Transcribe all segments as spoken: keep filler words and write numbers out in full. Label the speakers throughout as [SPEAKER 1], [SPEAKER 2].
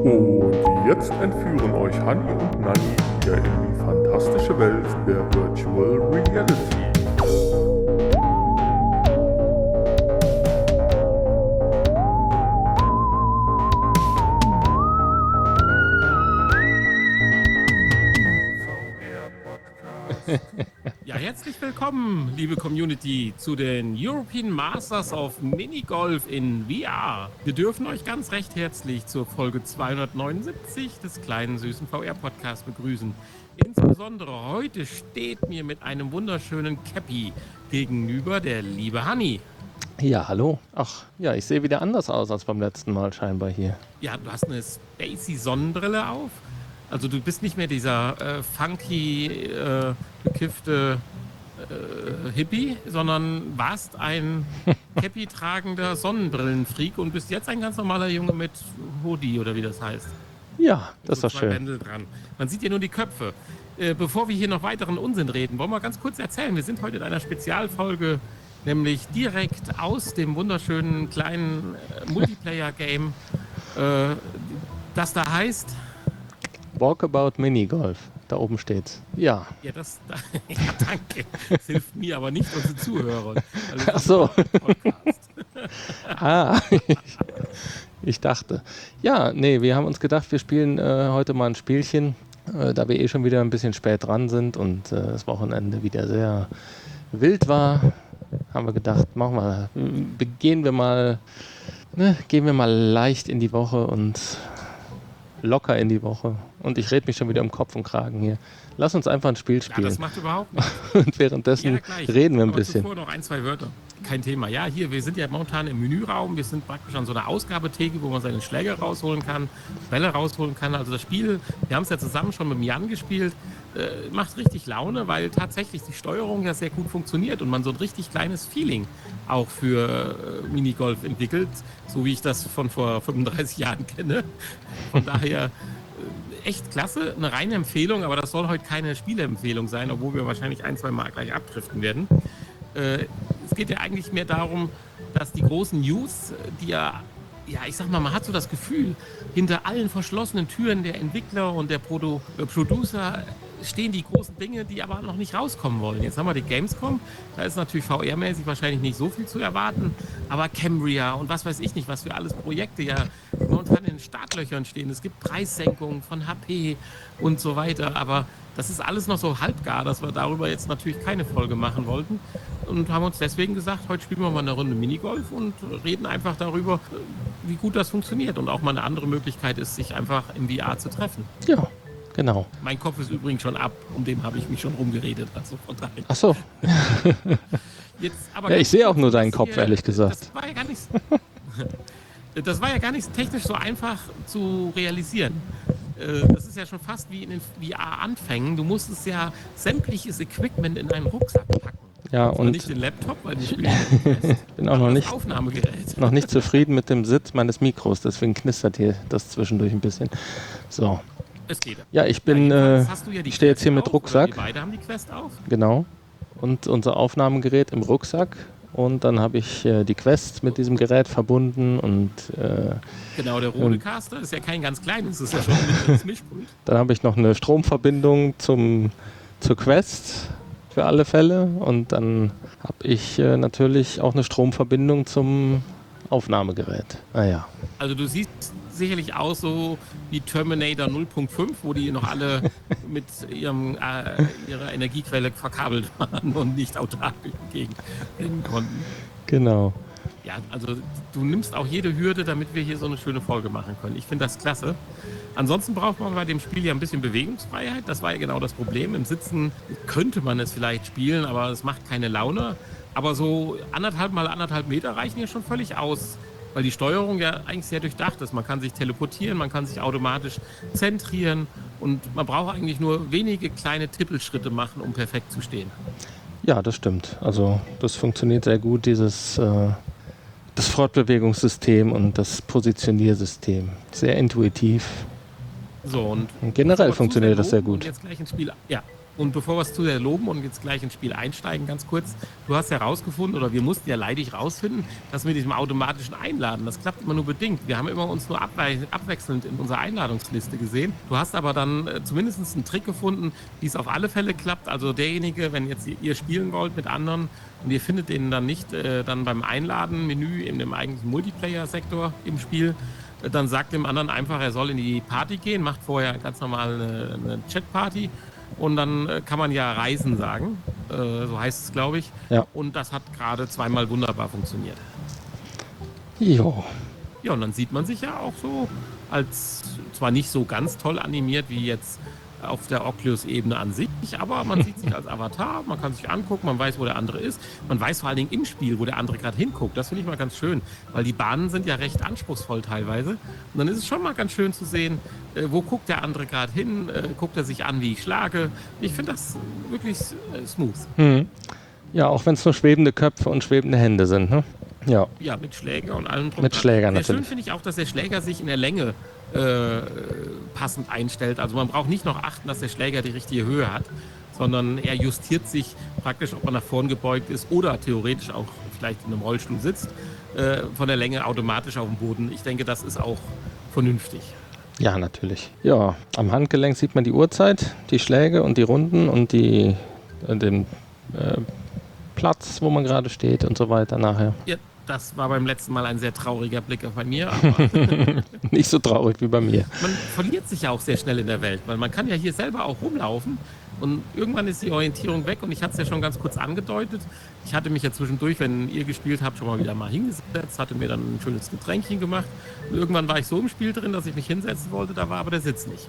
[SPEAKER 1] Und jetzt entführen euch Hanni und Nanni wieder in die fantastische Welt der Virtual Reality.
[SPEAKER 2] Ja, herzlich willkommen, liebe Community, zu den European Masters of Minigolf in V R. Wir dürfen euch ganz recht herzlich zur Folge zweihundertneunundsiebzig des kleinen süßen V R-Podcasts begrüßen. Insbesondere heute steht mir mit einem wunderschönen Cappy gegenüber der liebe Hanni.
[SPEAKER 3] Ja, hallo. Ach, ja, ich sehe wieder anders aus als beim letzten Mal scheinbar hier.
[SPEAKER 2] Ja, du hast eine spacey Sonnenbrille auf. Also du bist nicht mehr dieser äh, funky, äh, bekiffte äh, Hippie, sondern warst ein Cappy-tragender Sonnenbrillenfreak und bist jetzt ein ganz normaler Junge mit Hoodie oder wie das heißt.
[SPEAKER 3] Ja, das
[SPEAKER 2] so
[SPEAKER 3] ist doch
[SPEAKER 2] zwei
[SPEAKER 3] schön.
[SPEAKER 2] Bändel dran. Man sieht ja nur die Köpfe. Äh, bevor wir hier noch weiteren Unsinn reden, wollen wir ganz kurz erzählen. Wir sind heute in einer Spezialfolge, nämlich direkt aus dem wunderschönen kleinen äh, Multiplayer-Game, äh, das da heißt...
[SPEAKER 3] Walkabout Minigolf. Da oben steht's. Ja.
[SPEAKER 2] Ja, das, ja, danke. Das hilft mir, aber nicht unseren Zuhörern. Also
[SPEAKER 3] Ach so.
[SPEAKER 2] Podcast.
[SPEAKER 3] Ah, ich, ich dachte. Ja, nee, wir haben uns gedacht, wir spielen äh, heute mal ein Spielchen, äh, da wir eh schon wieder ein bisschen spät dran sind und äh, das Wochenende wieder sehr wild war, haben wir gedacht, machen wir, gehen wir mal, ne, gehen wir mal leicht in die Woche und locker in die Woche. Und ich rede mich schon wieder um Kopf und Kragen hier. Lass uns einfach ein Spiel spielen.
[SPEAKER 2] Ja, das macht überhaupt nichts.
[SPEAKER 3] Und währenddessen
[SPEAKER 2] Ja, gleich.
[SPEAKER 3] reden wir ein
[SPEAKER 2] Aber
[SPEAKER 3] bisschen.
[SPEAKER 2] zuvor noch ein, zwei Wörter. Kein Thema. Ja, hier, wir sind ja momentan im Menüraum. Wir sind praktisch an so einer Ausgabetheke, wo man seine Schläger rausholen kann, Bälle rausholen kann. Also das Spiel, wir haben es ja zusammen schon mit dem Jan gespielt, äh, macht richtig Laune, weil tatsächlich die Steuerung ja sehr gut funktioniert und man so ein richtig kleines Feeling auch für äh, Minigolf entwickelt, so wie ich das von vor fünfunddreißig Jahren kenne. Von daher echt klasse, eine reine Empfehlung, aber das soll heute keine Spieleempfehlung sein, obwohl wir wahrscheinlich ein, zwei Mal gleich abdriften werden. Äh, es geht ja eigentlich mehr darum, dass die großen News, die ja, ja, ich sag mal, man hat so das Gefühl, hinter allen verschlossenen Türen der Entwickler und der Produ- äh, Producer stehen die großen Dinge, die aber noch nicht rauskommen wollen. Jetzt haben wir die Gamescom, da ist natürlich V R-mäßig wahrscheinlich nicht so viel zu erwarten, aber Cambria und was weiß ich nicht, was für alles Projekte ja momentan in den Startlöchern stehen. Es gibt Preissenkungen von H P und so weiter, aber das ist alles noch so halbgar, dass wir darüber jetzt natürlich keine Folge machen wollten und haben uns deswegen gesagt, heute spielen wir mal eine Runde Minigolf und reden einfach darüber, wie gut das funktioniert und auch mal eine andere Möglichkeit ist, sich einfach im V R zu treffen.
[SPEAKER 3] Ja, genau.
[SPEAKER 2] Mein Kopf ist übrigens schon ab, um dem habe ich mich schon rumgeredet. Also von daher.
[SPEAKER 3] Ach so.
[SPEAKER 2] Jetzt, aber
[SPEAKER 3] Ja, ich sehe auch nur deinen
[SPEAKER 2] das
[SPEAKER 3] Kopf,
[SPEAKER 2] hier,
[SPEAKER 3] ehrlich gesagt.
[SPEAKER 2] Das war ja gar nicht, das war ja gar nicht technisch so einfach zu realisieren. Das ist ja schon fast wie in den V R-Anfängen. Du musstest ja sämtliches Equipment in einen Rucksack packen.
[SPEAKER 3] Ja,
[SPEAKER 2] und
[SPEAKER 3] und
[SPEAKER 2] nicht den Laptop, weil die spielen
[SPEAKER 3] ich bin auch noch
[SPEAKER 2] das
[SPEAKER 3] nicht,
[SPEAKER 2] Aufnahmegerät.
[SPEAKER 3] noch nicht zufrieden mit dem Sitz meines Mikros, deswegen knistert hier das zwischendurch ein bisschen. So.
[SPEAKER 2] Es geht.
[SPEAKER 3] Ja, ich bin,
[SPEAKER 2] Ja,
[SPEAKER 3] äh,
[SPEAKER 2] jedenfalls hast du ja die
[SPEAKER 3] ich stehe jetzt hier
[SPEAKER 2] Quest
[SPEAKER 3] mit
[SPEAKER 2] auf,
[SPEAKER 3] Rucksack.
[SPEAKER 2] oder wir beide haben die Quest auf.
[SPEAKER 3] Genau. Und unser Aufnahmegerät im Rucksack. Und dann habe ich äh, die Quest mit diesem Gerät verbunden und äh,
[SPEAKER 2] Genau, der
[SPEAKER 3] und-
[SPEAKER 2] Rodecaster ist ja kein ganz kleines, das ist ja schon ein mittleres Mischpult.
[SPEAKER 3] dann habe ich noch eine Stromverbindung zum, zur Quest für alle Fälle. Und dann habe ich äh, natürlich auch eine Stromverbindung zum Aufnahmegerät. Naja.
[SPEAKER 2] Also du siehst sicherlich aus so wie Terminator null Punkt fünf, wo die noch alle mit ihrem, äh, ihrer Energiequelle verkabelt waren und nicht autark durch die Gegend rennen konnten.
[SPEAKER 3] Genau.
[SPEAKER 2] Ja, also du nimmst auch jede Hürde, damit wir hier so eine schöne Folge machen können. Ich finde das klasse. Ansonsten braucht man bei dem Spiel ja ein bisschen Bewegungsfreiheit. Das war ja genau das Problem. Im Sitzen könnte man es vielleicht spielen, aber es macht keine Laune. Aber so anderthalb mal anderthalb Meter reichen ja schon völlig aus, weil die Steuerung ja eigentlich sehr durchdacht ist. Man kann sich teleportieren, man kann sich automatisch zentrieren und man braucht eigentlich nur wenige kleine Tippelschritte machen, um perfekt zu stehen.
[SPEAKER 3] Ja, das stimmt. Also das funktioniert sehr gut, dieses äh, das Fortbewegungssystem und das Positioniersystem. Sehr intuitiv.
[SPEAKER 2] So, und
[SPEAKER 3] Und generell
[SPEAKER 2] aber
[SPEAKER 3] funktioniert
[SPEAKER 2] zu
[SPEAKER 3] das sehr
[SPEAKER 2] loben
[SPEAKER 3] gut.
[SPEAKER 2] und jetzt gleich ins Spiel. Ja, Und bevor wir es zu sehr loben und jetzt gleich ins Spiel einsteigen, ganz kurz, du hast herausgefunden, oder wir mussten ja leidig rausfinden, dass mit diesem automatischen Einladen, das klappt immer nur bedingt. Wir haben immer uns nur abwe abwechselnd in unserer Einladungsliste gesehen. Du hast aber dann äh, zumindest einen Trick gefunden, wie es auf alle Fälle klappt. Also derjenige, wenn jetzt ihr spielen wollt mit anderen und ihr findet den dann nicht äh, dann beim Einladen-Menü in dem eigentlichen Multiplayer-Sektor im Spiel, äh, dann sagt dem anderen einfach, er soll in die Party gehen, macht vorher ganz normal eine, eine Chat-Party. Und dann äh, kann man ja Reisen sagen, äh, so heißt es, glaube ich.
[SPEAKER 3] Ja.
[SPEAKER 2] Und das hat gerade zweimal wunderbar funktioniert.
[SPEAKER 3] Jo.
[SPEAKER 2] Ja, und dann sieht man sich ja auch so als, zwar nicht so ganz toll animiert wie jetzt auf der Oculus-Ebene an sich, aber man sieht sich als Avatar, man kann sich angucken, man weiß, wo der andere ist. Man weiß vor allen Dingen im Spiel, wo der andere gerade hinguckt. Das finde ich mal ganz schön, weil die Bahnen sind ja recht anspruchsvoll teilweise. Und dann ist es schon mal ganz schön zu sehen, äh, wo guckt der andere gerade hin, äh, guckt er sich an, wie ich schlage. Ich finde das wirklich äh, smooth.
[SPEAKER 3] Hm. Ja, auch wenn es nur schwebende Köpfe und schwebende Hände sind, ne? Ja.
[SPEAKER 2] Ja, mit Schläger und allem drum.
[SPEAKER 3] Mit Schläger
[SPEAKER 2] Sehr
[SPEAKER 3] natürlich.
[SPEAKER 2] schön finde ich auch, dass der Schläger sich in der Länge äh, passend einstellt. Also man braucht nicht noch achten, dass der Schläger die richtige Höhe hat, sondern er justiert sich praktisch, ob man nach vorn gebeugt ist oder theoretisch auch vielleicht in einem Rollstuhl sitzt, äh, von der Länge automatisch auf dem Boden. Ich denke, das ist auch vernünftig.
[SPEAKER 3] Ja, natürlich. Ja, am Handgelenk sieht man die Uhrzeit, die Schläge und die Runden und die, äh, den äh, Platz, wo man gerade steht und so weiter nachher.
[SPEAKER 2] Ja, das war beim letzten Mal ein sehr trauriger Blick bei mir. Aber
[SPEAKER 3] nicht so traurig wie bei mir.
[SPEAKER 2] Man verliert sich ja auch sehr schnell in der Welt, weil man kann ja hier selber auch rumlaufen und irgendwann ist die Orientierung weg und ich hatte es ja schon ganz kurz angedeutet. Ich hatte mich ja zwischendurch, wenn ihr gespielt habt, schon mal wieder mal hingesetzt, hatte mir dann ein schönes Getränkchen gemacht und irgendwann war ich so im Spiel drin, dass ich mich hinsetzen wollte, da war aber der Sitz nicht.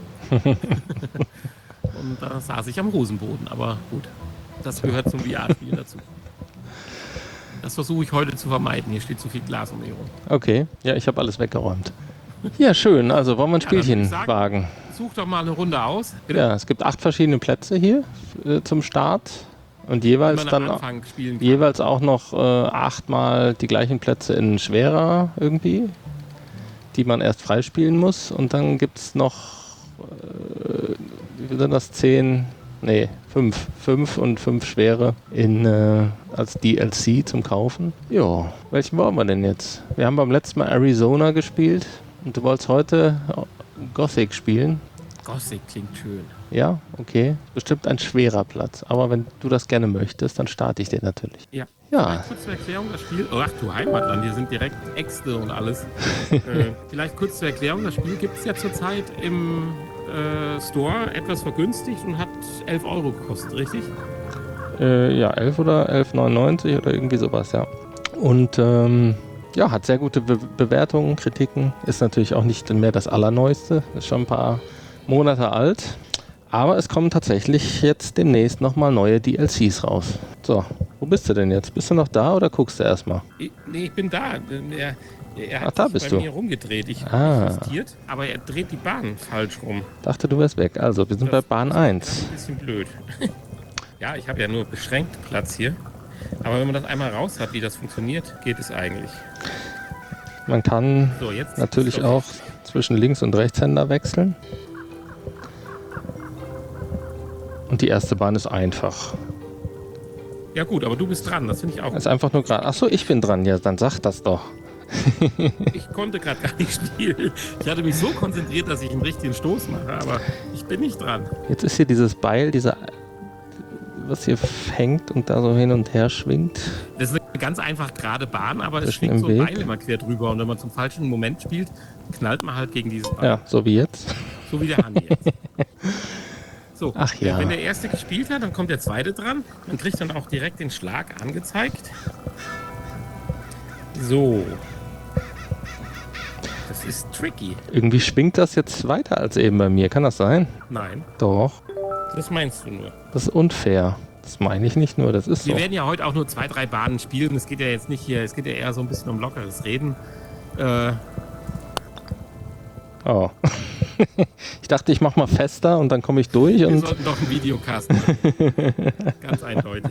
[SPEAKER 2] Und da saß ich am Hosenboden, aber gut, das gehört zum V R-Spiel dazu. Das versuche ich heute zu vermeiden. Hier steht zu viel Glas um mich herum.
[SPEAKER 3] Okay, ja, ich habe alles weggeräumt. Ja, schön. Also wollen wir ein
[SPEAKER 2] Ja, dann würde
[SPEAKER 3] Spielchen
[SPEAKER 2] ich sagen,
[SPEAKER 3] wagen.
[SPEAKER 2] Such doch mal eine Runde aus. Bitte?
[SPEAKER 3] Ja, es gibt acht verschiedene Plätze hier äh, zum Start und jeweils
[SPEAKER 2] Wie man
[SPEAKER 3] dann
[SPEAKER 2] am Anfang spielen kann.
[SPEAKER 3] jeweils auch noch äh, achtmal die gleichen Plätze in schwerer irgendwie, die man erst freispielen muss. Und dann gibt es noch, äh, wie sind das, zehn, nee, fünf, fünf und fünf schwere in, äh, als D L C zum Kaufen. Ja, welchen wollen wir denn jetzt? Wir haben beim letzten Mal Arizona gespielt und du wolltest heute Gothic spielen.
[SPEAKER 2] Gothic klingt schön.
[SPEAKER 3] Ja, okay. Bestimmt ein schwerer Platz. Aber wenn du das gerne möchtest, dann starte ich den natürlich.
[SPEAKER 2] Ja.
[SPEAKER 3] Ja.
[SPEAKER 2] Vielleicht kurz zur Erklärung, das Spiel. Oh, ach du Heimatland, hier sind direkt Äxte und alles. äh, vielleicht kurz zur Erklärung, das Spiel gibt es ja zurzeit im äh, Store etwas vergünstigt und hat elf Euro gekostet, richtig?
[SPEAKER 3] Äh, ja, elf oder elf neunundneunzig oder irgendwie sowas, ja. Und ähm, ja, hat sehr gute Be Bewertungen, Kritiken. Ist natürlich auch nicht mehr das Allerneueste. Ist schon ein paar Monate alt. Aber es kommen tatsächlich jetzt demnächst nochmal neue D L Cs raus. So, wo bist du denn jetzt? Bist du noch da oder guckst du erstmal?
[SPEAKER 2] Ich, nee, ich bin da. Er, er hat
[SPEAKER 3] Ach, da
[SPEAKER 2] sich
[SPEAKER 3] bist
[SPEAKER 2] bei
[SPEAKER 3] du.
[SPEAKER 2] mir rumgedreht. Ich
[SPEAKER 3] Ah.
[SPEAKER 2] habe justiert, aber er dreht die Bahn falsch rum.
[SPEAKER 3] Dachte, du wärst weg. Also, wir sind
[SPEAKER 2] Das
[SPEAKER 3] bei Bahn
[SPEAKER 2] ist
[SPEAKER 3] eins.
[SPEAKER 2] ein bisschen blöd. Ja, ich habe ja nur beschränkt Platz hier. Aber wenn man das einmal raus hat, wie das funktioniert, geht es eigentlich.
[SPEAKER 3] Man kann
[SPEAKER 2] So, jetzt
[SPEAKER 3] natürlich
[SPEAKER 2] ist
[SPEAKER 3] auch zwischen Links- und Rechtshänder wechseln. Und die erste Bahn ist einfach.
[SPEAKER 2] Ja gut, aber du bist dran, das finde ich auch.
[SPEAKER 3] Ist einfach nur gerade. Achso, ich bin dran. Ja, dann sag das doch.
[SPEAKER 2] Ich konnte gerade gar nicht spielen. Ich hatte mich so konzentriert, dass ich einen richtigen Stoß mache, aber ich bin nicht dran.
[SPEAKER 3] Jetzt ist hier dieses Beil, dieser, was hier hängt und da so hin und her schwingt.
[SPEAKER 2] Das ist eine ganz einfach gerade Bahn, aber es
[SPEAKER 3] Zwischen
[SPEAKER 2] schwingt
[SPEAKER 3] im
[SPEAKER 2] so ein
[SPEAKER 3] Weg.
[SPEAKER 2] Beil immer quer drüber. Und wenn man zum falschen Moment spielt, knallt man halt gegen dieses Beil.
[SPEAKER 3] Ja, so wie jetzt.
[SPEAKER 2] So wie der Hanni jetzt. So,
[SPEAKER 3] Ach ja.
[SPEAKER 2] wenn der erste gespielt hat, dann kommt der zweite dran. Man kriegt dann auch direkt den Schlag angezeigt. So. Das ist tricky.
[SPEAKER 3] Irgendwie schwingt das jetzt weiter als eben bei mir. Kann das sein?
[SPEAKER 2] Nein,
[SPEAKER 3] Doch.
[SPEAKER 2] das meinst du nur.
[SPEAKER 3] Das ist unfair. Das meine ich nicht nur, das ist so.
[SPEAKER 2] Wir werden ja heute auch nur zwei, drei Bahnen spielen. Es geht ja jetzt nicht hier, es geht ja eher so ein bisschen um lockeres Reden. Äh,
[SPEAKER 3] Oh. Ich dachte, ich mache mal fester und dann komme ich durch.
[SPEAKER 2] wir
[SPEAKER 3] Und
[SPEAKER 2] sollten doch einen Videocast machen. Ganz eindeutig.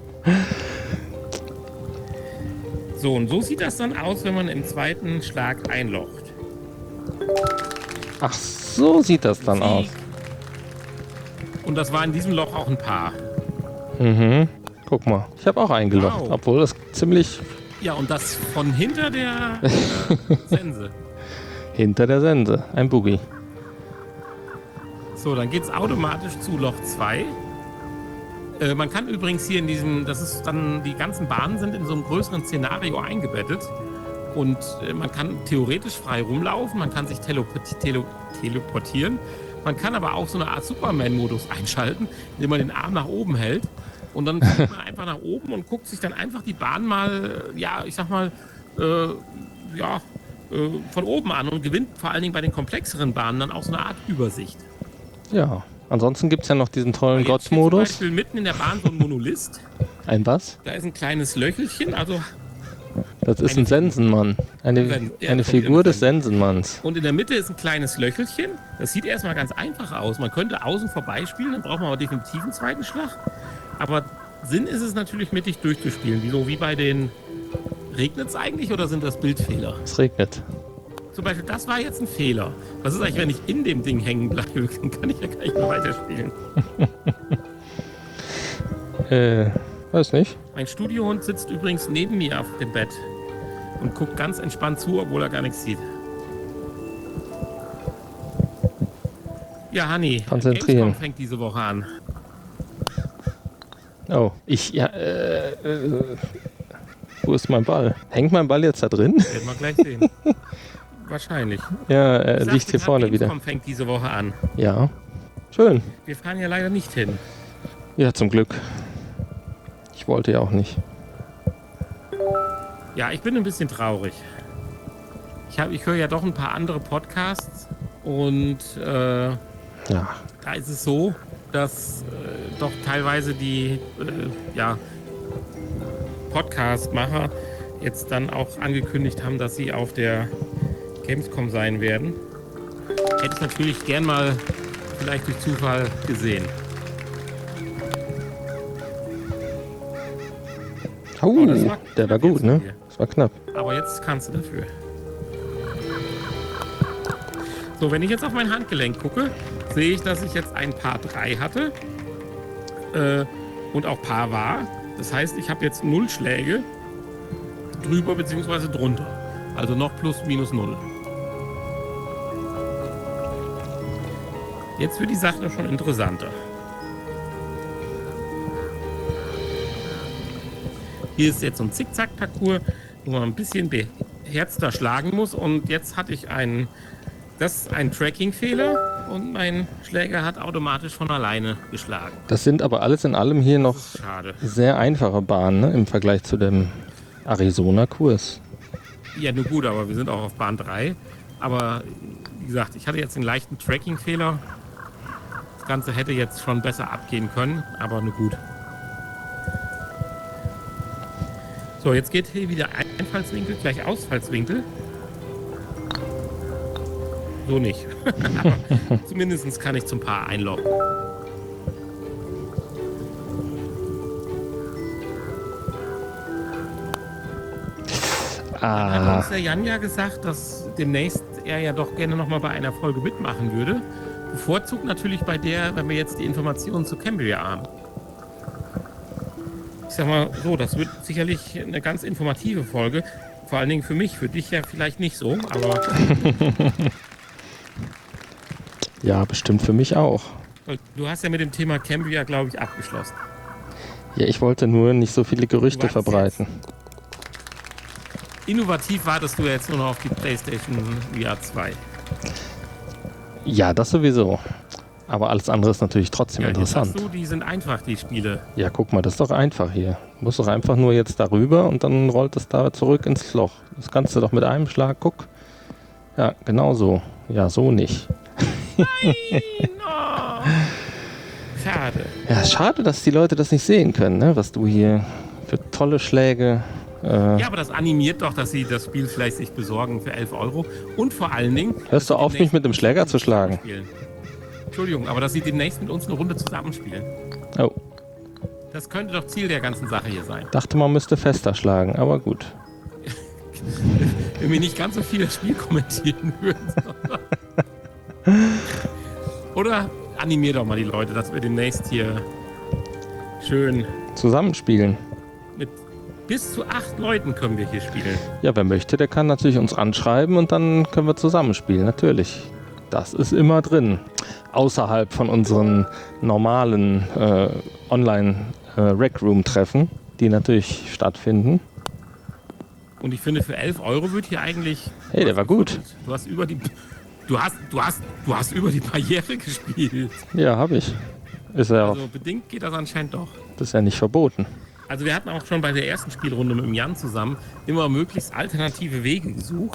[SPEAKER 2] So, und so sieht das dann aus, wenn man im zweiten Schlag einlocht.
[SPEAKER 3] ach, so sieht das dann aus.
[SPEAKER 2] Sieg. Und das war in diesem Loch auch ein Paar.
[SPEAKER 3] Mhm. Guck mal, ich habe auch eingelocht,
[SPEAKER 2] Wow.
[SPEAKER 3] obwohl das ziemlich
[SPEAKER 2] Ja, und das von hinter der äh, Sense.
[SPEAKER 3] hinter der Sense, ein Boogie.
[SPEAKER 2] So, dann geht's automatisch zu Loch zwei. Äh, man kann übrigens hier in diesem, das ist dann, die ganzen Bahnen sind in so einem größeren Szenario eingebettet. Und äh, man kann theoretisch frei rumlaufen, man kann sich teleport tele teleportieren. Man kann aber auch so eine Art Superman-Modus einschalten, indem man den Arm nach oben hält. Und dann guckt man einfach nach oben und guckt sich dann einfach die Bahn mal, äh, ja, ich sag mal, äh, ja, äh, von oben an und gewinnt vor allen Dingen bei den komplexeren Bahnen dann auch so eine Art Übersicht.
[SPEAKER 3] Ja, ansonsten gibt es ja noch diesen tollen
[SPEAKER 2] Jetzt steht zum
[SPEAKER 3] Gott-Modus.
[SPEAKER 2] Beispiel mitten in der Bahn so ein Monolith.
[SPEAKER 3] Ein was?
[SPEAKER 2] Da ist ein kleines Löchelchen, also
[SPEAKER 3] Das ist
[SPEAKER 2] Eine
[SPEAKER 3] ein Sensenmann. Eine,
[SPEAKER 2] Sen- ja,
[SPEAKER 3] eine
[SPEAKER 2] das kommt
[SPEAKER 3] Figur
[SPEAKER 2] immer
[SPEAKER 3] des
[SPEAKER 2] Sen-
[SPEAKER 3] Sensenmanns.
[SPEAKER 2] und in der Mitte ist ein kleines Löchelchen. Das sieht erstmal ganz einfach aus. Man könnte außen vorbeispielen, dann braucht man aber definitiv einen zweiten Schlag. Aber Sinn ist es natürlich mittig durchzuspielen. Wieso? Wie bei den... Regnet es eigentlich oder sind das Bildfehler?
[SPEAKER 3] Es regnet.
[SPEAKER 2] Zum Beispiel, das war jetzt ein Fehler. Was ist eigentlich, wenn ich in dem Ding hängen bleibe? Dann kann ich ja gar nicht mehr weiterspielen.
[SPEAKER 3] Äh, weiß nicht.
[SPEAKER 2] Mein Studiohund sitzt übrigens neben mir auf dem Bett und guckt ganz entspannt zu, obwohl er gar nichts sieht. Ja, Hanni,
[SPEAKER 3] Konzentrieren.
[SPEAKER 2] Gamescom fängt diese Woche an.
[SPEAKER 3] Oh, ich, ja, äh, äh, wo ist mein Ball? Hängt mein Ball jetzt da drin?
[SPEAKER 2] Werden wir gleich sehen. Wahrscheinlich.
[SPEAKER 3] Ja, er
[SPEAKER 2] Ich
[SPEAKER 3] liegt
[SPEAKER 2] sagte
[SPEAKER 3] hier
[SPEAKER 2] gerade,
[SPEAKER 3] vorne wieder.
[SPEAKER 2] Gamescom fängt diese Woche an.
[SPEAKER 3] Ja, schön.
[SPEAKER 2] Wir fahren ja leider nicht hin.
[SPEAKER 3] Ja, zum Glück. Ich wollte ja auch nicht.
[SPEAKER 2] Ja, ich bin ein bisschen traurig. Ich, hab, ich höre ja doch ein paar andere Podcasts und äh,
[SPEAKER 3] Ja,
[SPEAKER 2] da ist es so, dass äh, doch teilweise die äh, ja, Podcast-Macher jetzt dann auch angekündigt haben, dass sie auf der Gamescom sein werden. Hätte ich natürlich gern mal vielleicht durch Zufall gesehen.
[SPEAKER 3] oh,
[SPEAKER 2] Oh, das war
[SPEAKER 3] der war
[SPEAKER 2] knapp
[SPEAKER 3] gut,
[SPEAKER 2] jetzt
[SPEAKER 3] ne?
[SPEAKER 2] mit dir.
[SPEAKER 3] Das war knapp.
[SPEAKER 2] Aber jetzt kannst du dafür. So, wenn ich jetzt auf mein Handgelenk gucke, sehe ich, dass ich jetzt ein Paar drei hatte äh, und auch Paar war. Das heißt, ich habe jetzt null Schläge drüber bzw. drunter. Also noch plus minus null. Jetzt wird die Sache schon interessanter. Hier ist jetzt so ein Zickzack-Parcours, wo man ein bisschen beherzter schlagen muss. Und jetzt hatte ich einen, das ist ein Tracking-Fehler und mein Schläger hat automatisch von alleine geschlagen.
[SPEAKER 3] Das sind aber alles in allem hier noch
[SPEAKER 2] Das ist schade.
[SPEAKER 3] sehr einfache Bahnen, ne? Im Vergleich zu dem Arizona-Kurs.
[SPEAKER 2] Ja, nur gut, aber wir sind auch auf Bahn drei. Aber wie gesagt, ich hatte jetzt einen leichten Tracking-Fehler. Das Ganze hätte jetzt schon besser abgehen können, aber nur gut. So, jetzt geht hier wieder Einfallswinkel gleich Ausfallswinkel. So nicht. Aber zumindest kann ich zum Paar einloggen. Dann hat
[SPEAKER 3] Ah,
[SPEAKER 2] uns der Jan ja gesagt, dass demnächst er ja doch gerne nochmal bei einer Folge mitmachen würde. Bevorzugt natürlich bei der, wenn wir jetzt die Informationen zu Cambria haben. Ich sag mal so, das wird sicherlich eine ganz informative Folge. Vor allen Dingen für mich, für dich ja vielleicht nicht so, aber
[SPEAKER 3] ja, bestimmt für mich auch.
[SPEAKER 2] du hast ja mit dem Thema Cambria, glaube ich, abgeschlossen.
[SPEAKER 3] Ja, ich wollte nur nicht so viele Gerüchte
[SPEAKER 2] Du wartest
[SPEAKER 3] verbreiten.
[SPEAKER 2] Innovativ wartest du jetzt nur noch auf die PlayStation V R zwei.
[SPEAKER 3] Ja, das sowieso. Aber alles andere ist natürlich trotzdem
[SPEAKER 2] Ja, jetzt
[SPEAKER 3] interessant.
[SPEAKER 2] sagst du, die sind einfach, die Spiele.
[SPEAKER 3] Ja, guck mal, das ist doch einfach hier. Du musst doch einfach nur jetzt darüber und dann rollt es da zurück ins Loch. Das kannst du doch mit einem Schlag, guck. Ja, genau so. Ja, so nicht.
[SPEAKER 2] Oh, schade.
[SPEAKER 3] Ja, schade, dass die Leute das nicht sehen können, ne? Was du hier für tolle Schläge... Äh,
[SPEAKER 2] Ja, aber das animiert doch, dass sie das Spiel vielleicht sich besorgen für elf Euro. Und vor allen Dingen...
[SPEAKER 3] Hörst du auf, mich mit dem Schläger zu schlagen?
[SPEAKER 2] Spielen. Entschuldigung, aber dass sie demnächst mit uns eine Runde zusammenspielen.
[SPEAKER 3] Oh,
[SPEAKER 2] Das könnte doch Ziel der ganzen Sache hier sein.
[SPEAKER 3] dachte man müsste fester schlagen, aber gut.
[SPEAKER 2] Wenn wir nicht ganz so viel das Spiel kommentieren würden. Oder animier doch mal die Leute, dass wir demnächst hier schön
[SPEAKER 3] Zusammenspielen.
[SPEAKER 2] mit bis zu acht Leuten können wir hier spielen.
[SPEAKER 3] Ja, wer möchte, der kann natürlich uns anschreiben und dann können wir zusammenspielen, natürlich. Das ist immer drin. Außerhalb von unseren normalen äh, Online-Rec-Room-Treffen, die natürlich stattfinden.
[SPEAKER 2] Und ich finde, für elf Euro wird hier eigentlich...
[SPEAKER 3] Hey, der war gut.
[SPEAKER 2] Du hast über die... Du hast, du hast, du hast über die Barriere gespielt.
[SPEAKER 3] Ja, habe ich. Ist ja auch,
[SPEAKER 2] Also bedingt geht das anscheinend doch.
[SPEAKER 3] das ist ja nicht verboten.
[SPEAKER 2] Also wir hatten auch schon bei der ersten Spielrunde mit dem Jan zusammen immer möglichst alternative Wege gesucht.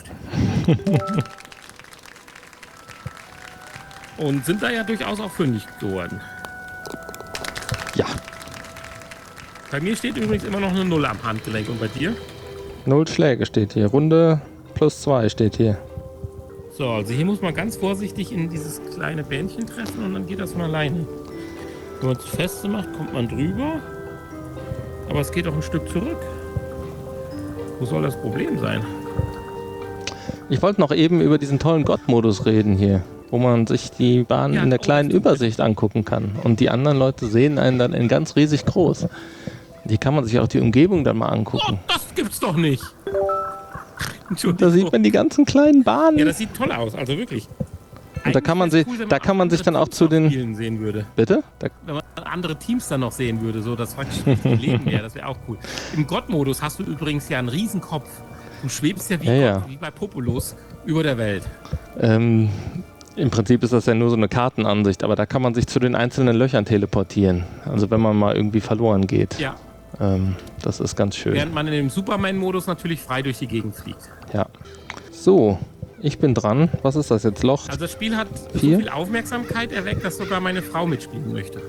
[SPEAKER 2] Und sind da ja durchaus auch fündig geworden.
[SPEAKER 3] Ja,
[SPEAKER 2] Bei mir steht übrigens immer noch eine Null am Handgelenk. Und bei dir?
[SPEAKER 3] null Schläge steht hier. Runde plus zwei steht hier.
[SPEAKER 2] So, also hier muss man ganz vorsichtig in dieses kleine Bändchen treffen und dann geht das von alleine. Wenn man es feste macht, kommt man drüber. Aber es geht auch ein Stück zurück. Wo soll das Problem sein?
[SPEAKER 3] Ich wollte noch eben über diesen tollen Gott-Modus reden hier, wo man sich die Bahn
[SPEAKER 2] Ja,
[SPEAKER 3] in der
[SPEAKER 2] oh,
[SPEAKER 3] kleinen
[SPEAKER 2] stimmt.
[SPEAKER 3] Übersicht angucken kann. Und die anderen Leute sehen einen dann in ganz riesig groß. Hier kann man sich auch die Umgebung dann mal
[SPEAKER 2] Oh,
[SPEAKER 3] angucken.
[SPEAKER 2] das gibt's doch nicht! Entschuldigung.
[SPEAKER 3] Da sieht man die ganzen kleinen Bahnen.
[SPEAKER 2] Ja, das sieht toll aus, also wirklich.
[SPEAKER 3] Und da kann man
[SPEAKER 2] Eigentlich
[SPEAKER 3] sich-
[SPEAKER 2] wär's
[SPEAKER 3] da kann man sich
[SPEAKER 2] andere
[SPEAKER 3] dann auch
[SPEAKER 2] Teams
[SPEAKER 3] zu den-
[SPEAKER 2] Spielen sehen würde.
[SPEAKER 3] Bitte? Da,
[SPEAKER 2] Wenn man andere Teams dann noch sehen würde, so das praktisch richtig Leben wäre, das wäre auch cool. Im Gott-Modus hast du übrigens ja einen Riesenkopf. Du schwebst ja wie,
[SPEAKER 3] Ja, ja.
[SPEAKER 2] Gott, wie bei Populus über der Welt.
[SPEAKER 3] ähm, Im Prinzip ist das ja nur so eine Kartenansicht, aber da kann man sich zu den einzelnen Löchern teleportieren. Also wenn man mal irgendwie verloren geht.
[SPEAKER 2] Ja.
[SPEAKER 3] Ähm, das ist ganz schön.
[SPEAKER 2] Während man in dem Superman-Modus natürlich frei durch die Gegend fliegt.
[SPEAKER 3] Ja. So, ich bin dran. Was ist das jetzt? Loch?
[SPEAKER 2] Also das Spiel hat
[SPEAKER 3] Vier?
[SPEAKER 2] so viel Aufmerksamkeit erweckt, dass sogar meine Frau mitspielen möchte.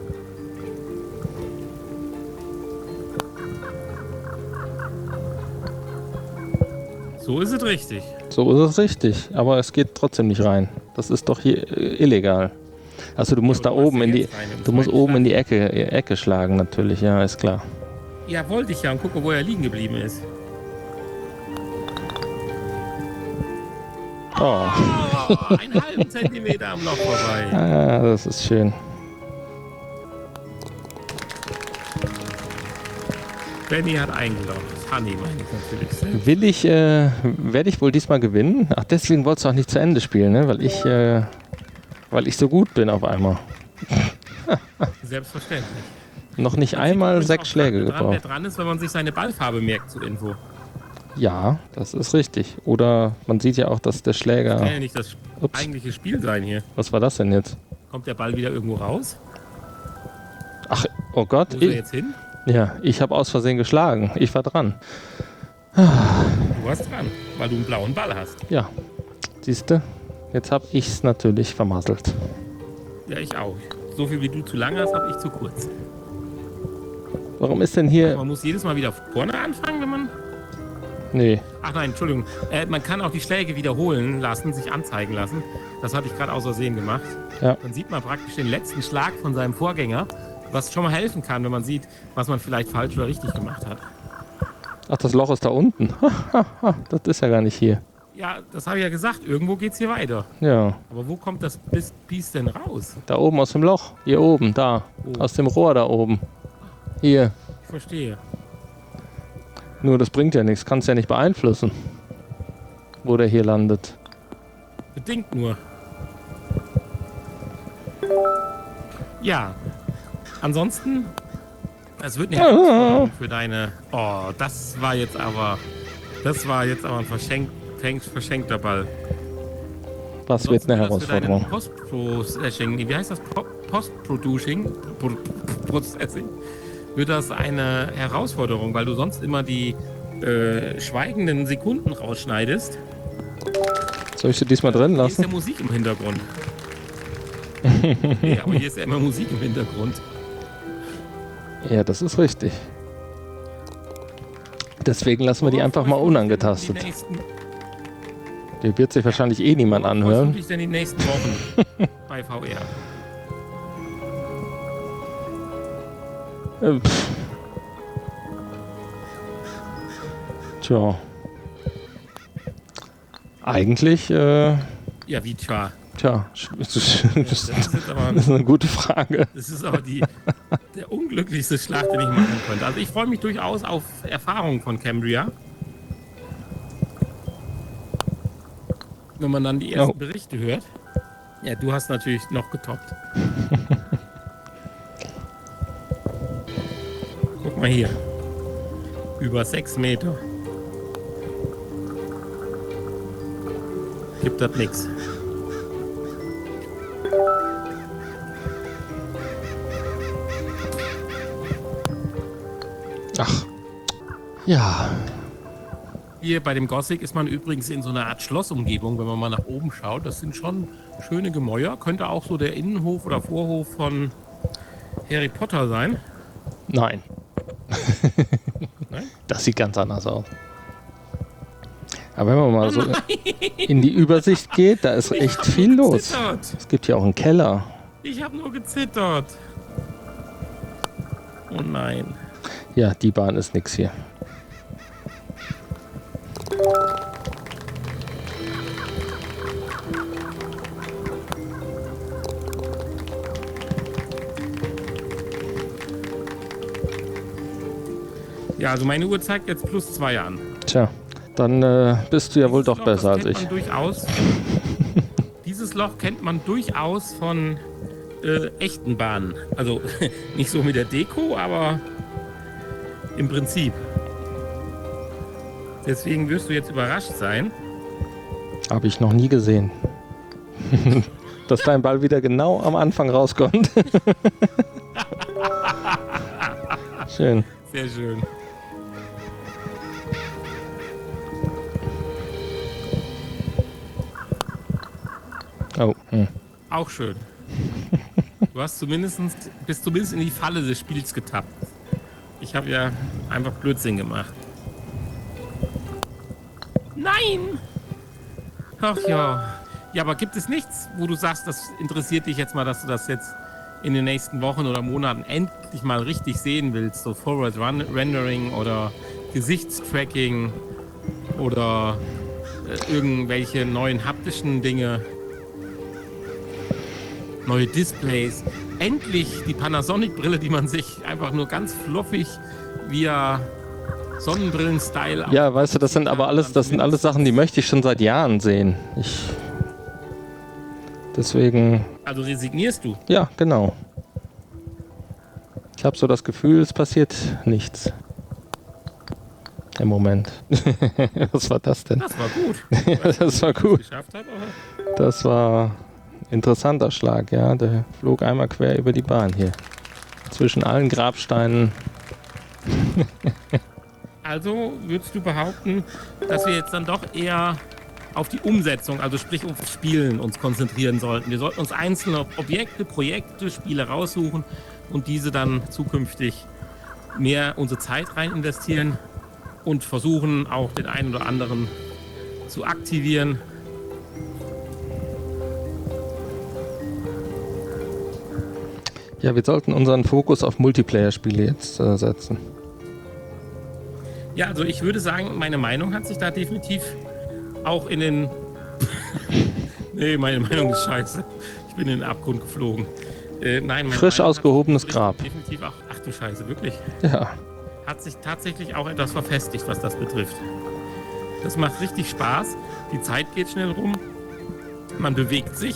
[SPEAKER 2] So ist es richtig.
[SPEAKER 3] So ist es richtig, aber es geht trotzdem nicht rein. Das ist doch hier äh, illegal. Also du musst
[SPEAKER 2] Ja, aber
[SPEAKER 3] da
[SPEAKER 2] du
[SPEAKER 3] oben
[SPEAKER 2] machst
[SPEAKER 3] in
[SPEAKER 2] ja
[SPEAKER 3] die,
[SPEAKER 2] jetzt rein im
[SPEAKER 3] du musst
[SPEAKER 2] zweiten
[SPEAKER 3] oben in die
[SPEAKER 2] Schlag.
[SPEAKER 3] Ecke, äh, Ecke schlagen natürlich, ja, ist klar.
[SPEAKER 2] Ja, wollte ich ja. Und gucke, wo er liegen geblieben ist.
[SPEAKER 3] Oh,
[SPEAKER 2] Oh, einen halben Zentimeter am Loch vorbei.
[SPEAKER 3] ah, das ist schön.
[SPEAKER 2] Benny hat eingeloggt. Honey meine ich natürlich selbst.
[SPEAKER 3] Will ich, äh, werde ich wohl diesmal gewinnen? Ach, deswegen wolltest du auch nicht zu Ende spielen, ne? Weil ich, äh, weil ich so gut bin auf einmal.
[SPEAKER 2] Selbstverständlich.
[SPEAKER 3] Noch nicht
[SPEAKER 2] Man sieht
[SPEAKER 3] einmal
[SPEAKER 2] übrigens
[SPEAKER 3] sechs
[SPEAKER 2] auch
[SPEAKER 3] Schläge
[SPEAKER 2] dran, wer
[SPEAKER 3] gebraucht.
[SPEAKER 2] dran ist, wenn man sich seine Ballfarbe merkt zur Info.
[SPEAKER 3] Ja, das ist richtig. Oder man sieht ja auch, dass der
[SPEAKER 2] Das
[SPEAKER 3] Schläger...
[SPEAKER 2] kann ja nicht das
[SPEAKER 3] Ups,
[SPEAKER 2] eigentliche Spiel sein hier.
[SPEAKER 3] was war das denn jetzt?
[SPEAKER 2] Kommt der Ball wieder irgendwo raus?
[SPEAKER 3] Ach, oh Gott.
[SPEAKER 2] Wo ist er
[SPEAKER 3] Ich,
[SPEAKER 2] jetzt hin?
[SPEAKER 3] ja, ich habe aus Versehen geschlagen. Ich war dran.
[SPEAKER 2] Du warst dran, weil du einen blauen Ball hast.
[SPEAKER 3] Ja, siehst du? Jetzt habe ich es natürlich vermasselt.
[SPEAKER 2] Ja, ich auch. So viel wie du zu lang hast, habe ich zu kurz.
[SPEAKER 3] Warum ist denn hier...
[SPEAKER 2] Man muss jedes Mal wieder vorne anfangen, wenn man...
[SPEAKER 3] Nee,
[SPEAKER 2] Ach nein, Entschuldigung. Äh, man kann auch die Schläge wiederholen lassen, sich anzeigen lassen. Das hatte ich gerade aus Versehen gemacht.
[SPEAKER 3] Ja.
[SPEAKER 2] Dann sieht man praktisch den letzten Schlag von seinem Vorgänger, was schon mal helfen kann, wenn man sieht, was man vielleicht falsch oder richtig gemacht hat.
[SPEAKER 3] ach, das Loch ist da unten. Das ist ja gar nicht hier.
[SPEAKER 2] Ja, das habe ich ja gesagt. Irgendwo geht's hier weiter.
[SPEAKER 3] Ja,
[SPEAKER 2] Aber wo kommt das Bis- Biest denn raus?
[SPEAKER 3] da oben aus dem Loch. Hier oben, da.
[SPEAKER 2] Oh.
[SPEAKER 3] Aus dem Rohr da oben. Hier.
[SPEAKER 2] Ich verstehe.
[SPEAKER 3] Nur das bringt ja nichts. Kannst ja nicht beeinflussen, wo der hier landet.
[SPEAKER 2] Bedingt nur. Ja. Ansonsten, es wird eine Herausforderung für deine... Oh, das war jetzt aber... Das war jetzt aber ein verschenk, verschenk, verschenkter Ball.
[SPEAKER 3] Was wird eine Herausforderung?
[SPEAKER 2] Post-Processing, wie heißt das? Po- Post-Producing? Pro- Processing? Wird das eine Herausforderung, weil du sonst immer die äh, schweigenden Sekunden rausschneidest.
[SPEAKER 3] Soll ich sie diesmal drin
[SPEAKER 2] Hier ist ja
[SPEAKER 3] lassen?
[SPEAKER 2] Musik im Hintergrund. Nee, aber hier ist ja immer Musik im Hintergrund.
[SPEAKER 3] Ja, das ist richtig. Deswegen lassen wir die einfach mal unangetastet.
[SPEAKER 2] Die nächsten,
[SPEAKER 3] Die wird sich wahrscheinlich eh niemand
[SPEAKER 2] worauf freust
[SPEAKER 3] anhören.
[SPEAKER 2] du dich denn die nächsten Wochen bei V R?
[SPEAKER 3] Äh, pff. Tja. Eigentlich, äh,
[SPEAKER 2] Ja, wie tja.
[SPEAKER 3] Tja, das ist,
[SPEAKER 2] Das ist, jetzt aber,
[SPEAKER 3] das ist eine gute Frage.
[SPEAKER 2] das ist aber die, der unglücklichste Schlag, den ich machen könnte. Also ich freue mich durchaus auf Erfahrungen von Cambria. Wenn man dann die ersten
[SPEAKER 3] Oh.
[SPEAKER 2] Berichte hört. Ja, du hast natürlich noch getoppt. Guck mal hier. Über sechs Meter. Gibt das nix.
[SPEAKER 3] Ach. Ja.
[SPEAKER 2] Hier bei dem Gothic ist man übrigens in so einer Art Schlossumgebung, wenn man mal nach oben schaut. Das sind schon schöne Gemäuer. Könnte auch so der Innenhof oder Vorhof von Harry Potter sein.
[SPEAKER 3] Nein.
[SPEAKER 2] Nein?
[SPEAKER 3] Das sieht ganz anders aus. Aber wenn man mal so in die Übersicht geht, da ist
[SPEAKER 2] Ich
[SPEAKER 3] echt
[SPEAKER 2] hab
[SPEAKER 3] viel
[SPEAKER 2] nur
[SPEAKER 3] los.
[SPEAKER 2] gezittert.
[SPEAKER 3] Es gibt hier auch einen Keller.
[SPEAKER 2] Ich habe nur gezittert. Oh nein.
[SPEAKER 3] Ja, die Bahn ist nix hier.
[SPEAKER 2] Ja, also meine Uhr zeigt jetzt plus zwei an.
[SPEAKER 3] Tja, dann äh, bist du ja wohl doch
[SPEAKER 2] Loch,
[SPEAKER 3] besser
[SPEAKER 2] das
[SPEAKER 3] als
[SPEAKER 2] kennt
[SPEAKER 3] ich.
[SPEAKER 2] Man durchaus, dieses Loch kennt man durchaus von äh, echten Bahnen. Also nicht so mit der Deko, aber im Prinzip. Deswegen wirst du jetzt überrascht sein.
[SPEAKER 3] Habe ich noch nie gesehen. Dass dein Ball wieder genau am Anfang rauskommt. Schön.
[SPEAKER 2] Sehr schön.
[SPEAKER 3] Oh, hm.
[SPEAKER 2] Auch schön. Du hast zumindest, bist zumindest in die Falle des Spiels getappt. Ich habe ja einfach Blödsinn gemacht. Nein! Ach ja. Ja, aber gibt es nichts, wo du sagst, das interessiert dich jetzt mal, dass du das jetzt in den nächsten Wochen oder Monaten endlich mal richtig sehen willst? So Forward Run Rendering oder Gesichtstracking oder äh, irgendwelche neuen haptischen Dinge, neue Displays. Endlich die Panasonic-Brille, die man sich einfach nur ganz fluffig via Sonnenbrillen-Style.
[SPEAKER 3] Ja, weißt du, das sind aber alles, das sind alles Sachen, die möchte ich schon seit Jahren sehen. Ich. Deswegen.
[SPEAKER 2] Also resignierst du?
[SPEAKER 3] Ja, genau. Ich habe so das Gefühl, es passiert nichts. Im Moment. Was war das denn?
[SPEAKER 2] Das war gut.
[SPEAKER 3] Das war gut.
[SPEAKER 2] Geschafft hat, aber
[SPEAKER 3] Das war ein interessanter Schlag, ja. Der flog einmal quer über die Bahn hier. Zwischen allen Grabsteinen.
[SPEAKER 2] also würdest du behaupten, dass wir jetzt dann doch eher auf die Umsetzung, also sprich aufs Spielen uns konzentrieren sollten. Wir sollten uns einzelne Objekte, Projekte, Spiele raussuchen und diese dann zukünftig mehr unsere Zeit rein investieren und versuchen auch den einen oder anderen zu aktivieren.
[SPEAKER 3] Ja, wir sollten unseren Fokus auf Multiplayer-Spiele jetzt äh, setzen.
[SPEAKER 2] Ja, also ich würde sagen, meine Meinung hat sich da definitiv auch in den... nee, meine Meinung ist scheiße. Ich bin in den Abgrund geflogen. Äh, nein, meine
[SPEAKER 3] Frisch
[SPEAKER 2] Meinung
[SPEAKER 3] ausgehobenes
[SPEAKER 2] hat sich
[SPEAKER 3] Grab.
[SPEAKER 2] Definitiv auch... Ach du Scheiße, wirklich?
[SPEAKER 3] Ja.
[SPEAKER 2] Hat sich tatsächlich auch etwas verfestigt, was das betrifft. Das macht richtig Spaß. Die Zeit geht schnell rum. Man bewegt sich.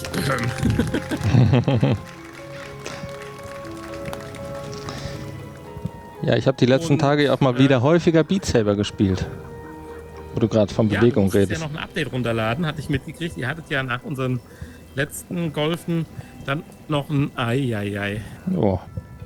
[SPEAKER 3] Ja, ich habe die letzten
[SPEAKER 2] Und,
[SPEAKER 3] Tage auch mal
[SPEAKER 2] äh,
[SPEAKER 3] wieder häufiger Beat Saber gespielt. Wo du gerade von
[SPEAKER 2] Ja,
[SPEAKER 3] Bewegung
[SPEAKER 2] du musstest
[SPEAKER 3] redest.
[SPEAKER 2] ja noch ein Update runterladen, hatte ich mitgekriegt. Ihr hattet ja nach unseren letzten Golfen dann noch ein Eieiei.
[SPEAKER 3] Oh,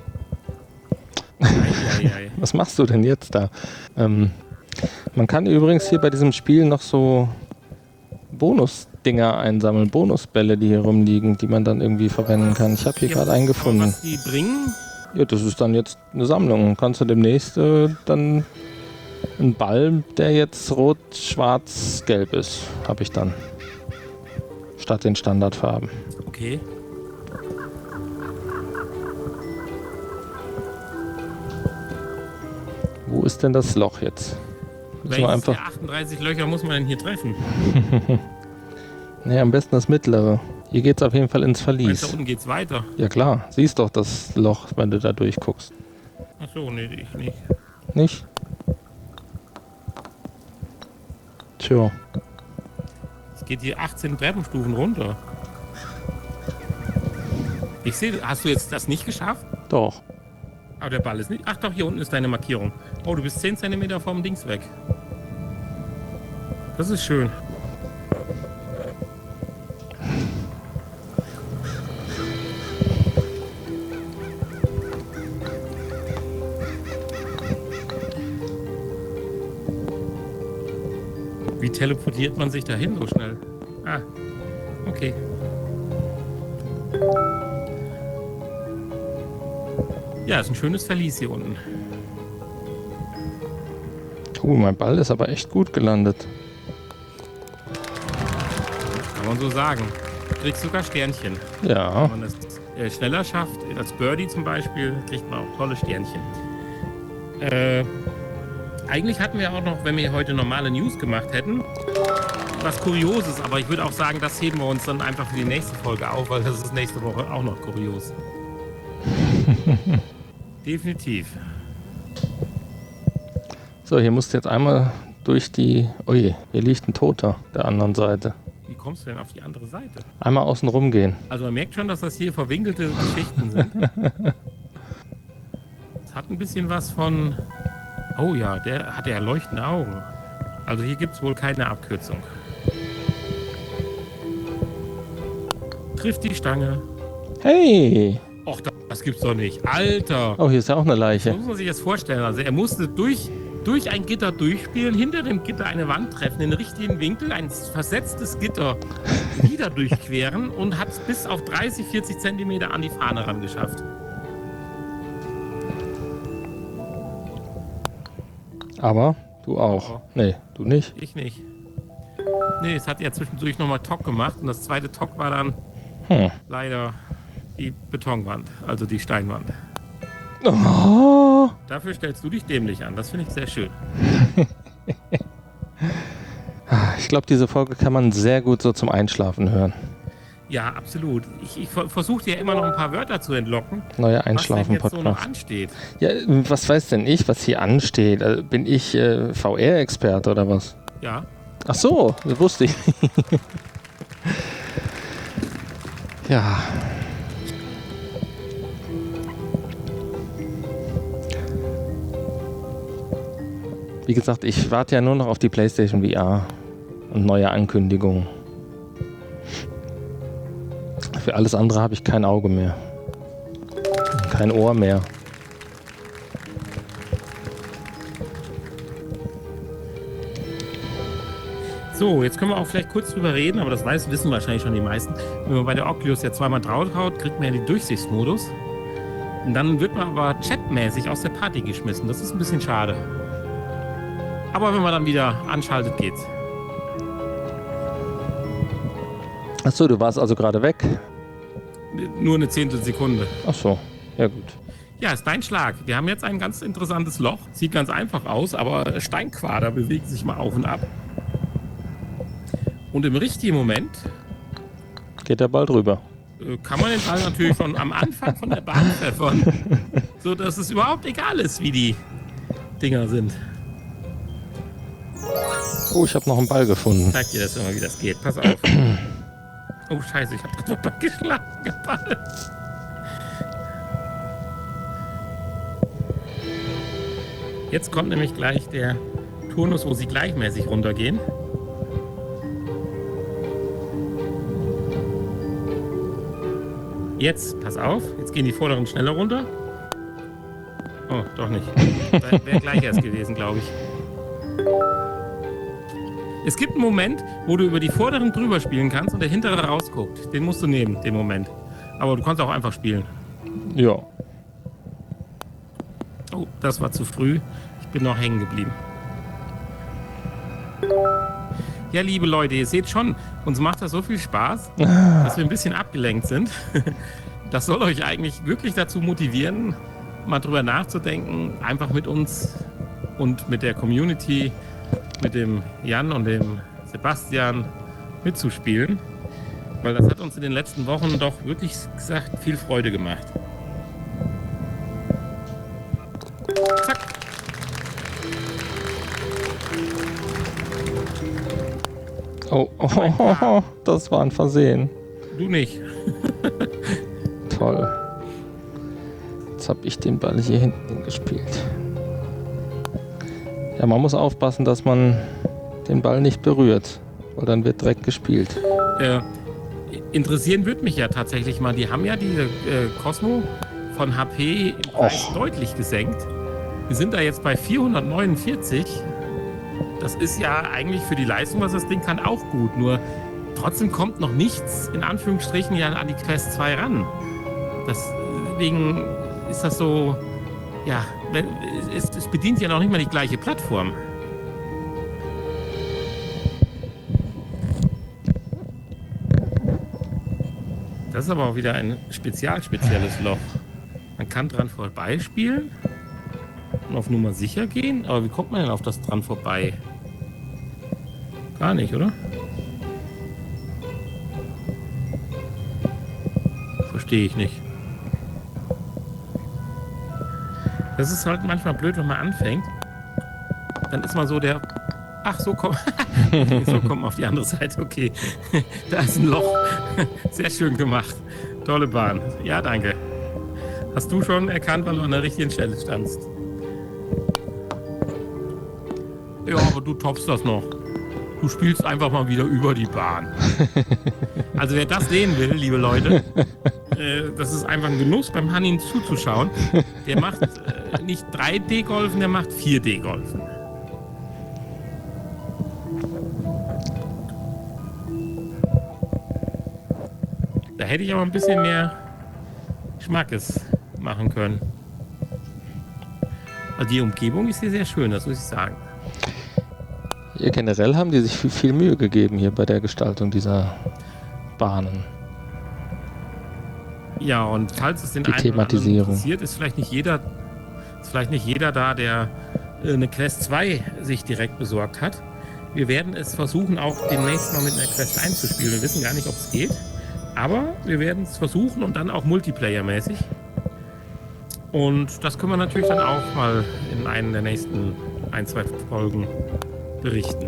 [SPEAKER 2] Eieiei.
[SPEAKER 3] was machst du denn jetzt da? Ähm, man kann übrigens hier bei diesem Spiel noch so Bonusdinger einsammeln, Bonusbälle, die hier rumliegen, die man dann irgendwie verwenden kann. Ich habe hier
[SPEAKER 2] Ja,
[SPEAKER 3] gerade einen
[SPEAKER 2] aber
[SPEAKER 3] gefunden.
[SPEAKER 2] Was die bringen,
[SPEAKER 3] Ja, das ist dann jetzt eine Sammlung. Kannst du demnächst äh, dann einen Ball, der jetzt rot, schwarz, gelb ist, habe ich dann. Statt den Standardfarben.
[SPEAKER 2] okay.
[SPEAKER 3] Wo ist denn das Loch jetzt? Müssen wir
[SPEAKER 2] Welches
[SPEAKER 3] einfach.
[SPEAKER 2] der achtunddreißig Löcher muss man denn hier treffen?
[SPEAKER 3] Nee, am besten das mittlere. Hier geht's auf jeden Fall ins
[SPEAKER 2] Meinst du, da
[SPEAKER 3] Verlies.
[SPEAKER 2] unten geht's weiter?
[SPEAKER 3] Ja klar, siehst doch das Loch, wenn du da durchguckst.
[SPEAKER 2] Achso, nee, ich nicht.
[SPEAKER 3] Nicht? Tja.
[SPEAKER 2] Es geht hier achtzehn Treppenstufen runter. Ich sehe, hast du jetzt das nicht geschafft?
[SPEAKER 3] Doch.
[SPEAKER 2] Aber der Ball ist nicht. Ach doch, hier unten ist deine Markierung. Oh, du bist zehn Zentimeter vom Dings weg. Das ist schön. Wie teleportiert man sich dahin so schnell? Ah, okay. Ja, ist ein schönes Verlies hier unten.
[SPEAKER 3] Oh, mein Ball ist aber echt gut gelandet.
[SPEAKER 2] Kann man so sagen. Du kriegst sogar Sternchen.
[SPEAKER 3] Ja.
[SPEAKER 2] Wenn man das äh, schneller schafft, als Birdie zum Beispiel, kriegt man auch tolle Sternchen. Äh, eigentlich hatten wir auch noch, wenn wir heute normale News gemacht hätten, was Kurioses, aber ich würde auch sagen, das heben wir uns dann einfach für die nächste Folge auf, weil das ist nächste Woche auch noch kurios. Definitiv.
[SPEAKER 3] So, hier musst du jetzt einmal durch die... Ui, hier liegt ein Toter der anderen Seite.
[SPEAKER 2] Wie kommst du denn auf die andere Seite?
[SPEAKER 3] Einmal außen rum gehen.
[SPEAKER 2] Also man merkt schon, dass das hier verwinkelte Geschichten sind. Es hat ein bisschen was von... Oh ja, der hat ja leuchtende Augen. Also hier gibt es wohl keine Abkürzung. Trifft die Stange.
[SPEAKER 3] Hey!
[SPEAKER 2] Och, das gibt's doch nicht. Alter!
[SPEAKER 3] Oh, hier ist ja auch eine
[SPEAKER 2] So
[SPEAKER 3] Leiche.
[SPEAKER 2] muss man sich das vorstellen. Also er musste durch, durch ein Gitter durchspielen, hinter dem Gitter eine Wand treffen, in den richtigen Winkel, ein versetztes Gitter wieder durchqueren und hat es bis auf dreißig, vierzig Zentimeter an die Fahne ran geschafft.
[SPEAKER 3] Aber du auch. Nee, du nicht.
[SPEAKER 2] Ich nicht. Nee, es hat ja zwischendurch nochmal Tock gemacht und das zweite Tock war dann
[SPEAKER 3] Hm.
[SPEAKER 2] leider die Betonwand, also die Steinwand.
[SPEAKER 3] Oh.
[SPEAKER 2] Dafür stellst du dich dämlich an. Das finde ich sehr schön.
[SPEAKER 3] Ich glaube, diese Folge kann man sehr gut so zum Einschlafen hören.
[SPEAKER 2] Ja, absolut. Ich, ich versuche dir immer noch ein paar Wörter zu entlocken.
[SPEAKER 3] Neuer
[SPEAKER 2] Was denn jetzt so noch
[SPEAKER 3] Einschlafen-Podcast.
[SPEAKER 2] ansteht.
[SPEAKER 3] Ja, was weiß denn ich, was hier ansteht? Also, bin ich äh, V R-Experte oder was?
[SPEAKER 2] Ja.
[SPEAKER 3] Ach so, das wusste ich. Ja. Wie gesagt, ich warte ja nur noch auf die PlayStation V R und neue Ankündigungen. Für alles andere habe ich kein Auge mehr. Kein Ohr mehr.
[SPEAKER 2] So, jetzt können wir auch vielleicht kurz drüber reden, aber das weiß, wissen wahrscheinlich schon die meisten. Wenn man bei der Oculus ja zweimal draufhaut, kriegt man ja den Durchsichtsmodus. Und dann wird man aber chatmäßig aus der Party geschmissen. Das ist ein bisschen schade. Aber wenn man dann wieder anschaltet, geht's.
[SPEAKER 3] Achso, du warst also gerade weg?
[SPEAKER 2] Nur eine Zehntelsekunde.
[SPEAKER 3] Achso, ja gut.
[SPEAKER 2] Ja, ist dein Schlag. Wir haben jetzt ein ganz interessantes Loch. Sieht ganz einfach aus, aber Steinquader bewegt sich mal auf und ab. Und im richtigen Moment
[SPEAKER 3] Geht der Ball drüber.
[SPEAKER 2] äh, kann man den Ball natürlich schon am Anfang von der Bahn pfeffern, so dass es überhaupt egal ist, wie die Dinger sind.
[SPEAKER 3] Oh, ich habe noch einen Ball gefunden.
[SPEAKER 2] Ich zeig dir das immer, wie das geht. Pass auf. Oh, scheiße, ich hab das doch geschlagen. Ball. Jetzt kommt nämlich gleich der Turnus, wo sie gleichmäßig runtergehen. Jetzt, pass auf, jetzt gehen die vorderen schneller runter. Oh, doch nicht. Wäre gleich erst gewesen, glaube ich. Es gibt einen Moment, wo du über die vorderen drüber spielen kannst und der hintere rausguckt. Den musst du nehmen, den Moment. Aber du kannst auch einfach spielen.
[SPEAKER 3] Ja.
[SPEAKER 2] Oh, das war zu früh. Ich bin noch hängen geblieben. Ja, liebe Leute, ihr seht schon, uns macht das so viel Spaß, dass wir ein bisschen abgelenkt sind. Das soll euch eigentlich wirklich dazu motivieren, mal drüber nachzudenken, einfach mit uns und mit der Community, mit dem Jan und dem Sebastian mitzuspielen. Weil das hat uns in den letzten Wochen doch wirklich gesagt viel Freude gemacht. Zack.
[SPEAKER 3] Oh, oh, oh, oh, das war ein Versehen.
[SPEAKER 2] Du nicht.
[SPEAKER 3] Toll. Jetzt habe ich den Ball hier hinten gespielt. Ja, man muss aufpassen, dass man den Ball nicht berührt, weil dann wird direkt gespielt.
[SPEAKER 2] Äh, interessieren würde mich ja tatsächlich mal, die haben ja diese äh, Cosmo von H P im Preis
[SPEAKER 3] Och.
[SPEAKER 2] deutlich gesenkt. Wir sind da jetzt bei vierhundertneunundvierzig. Das ist ja eigentlich für die Leistung, was das Ding kann, auch gut. Nur trotzdem kommt noch nichts, in Anführungsstrichen, ja an die Quest zwei ran. Deswegen ist das so, ja, wenn, es, es bedient ja noch nicht mal die gleiche Plattform. Das ist aber auch wieder ein spezial spezielles Loch. Man kann dran vorbeispielen und auf Nummer sicher gehen, aber wie kommt man denn auf das dran vorbei? Gar nicht, oder? Verstehe ich nicht. Das ist halt manchmal blöd, wenn man anfängt. Dann ist man so der... Ach, so kommt so kommt man auf die andere Seite. Okay, da ist ein Loch. Sehr schön gemacht. Tolle Bahn. Ja, danke. Hast du schon erkannt, weil du an der richtigen Stelle standst? Ja, aber du toppst das noch. Du spielst einfach mal wieder über die Bahn. Also wer das sehen will, liebe Leute, äh, das ist einfach ein Genuss, beim Hannin zuzuschauen. Der macht äh, nicht drei D-Golfen, der macht vier D-Golfen. Da hätte ich aber ein bisschen mehr Schmackes machen können. Also die Umgebung ist hier sehr schön, das muss ich sagen.
[SPEAKER 3] Ja, generell haben die sich viel, viel Mühe gegeben hier bei der Gestaltung dieser Bahnen.
[SPEAKER 2] Ja, und falls es den
[SPEAKER 3] Die
[SPEAKER 2] einen oder anderen
[SPEAKER 3] Thematisierung.
[SPEAKER 2] interessiert, ist vielleicht nicht jeder, ist vielleicht nicht jeder da, der äh, eine Quest zwei sich direkt besorgt hat. Wir werden es versuchen, auch demnächst mal mit einer Quest einzuspielen. Wir wissen gar nicht, ob es geht, aber wir werden es versuchen und dann auch Multiplayer-mäßig. Und das können wir natürlich dann auch mal in einer der nächsten ein, zwei Folgen berichten.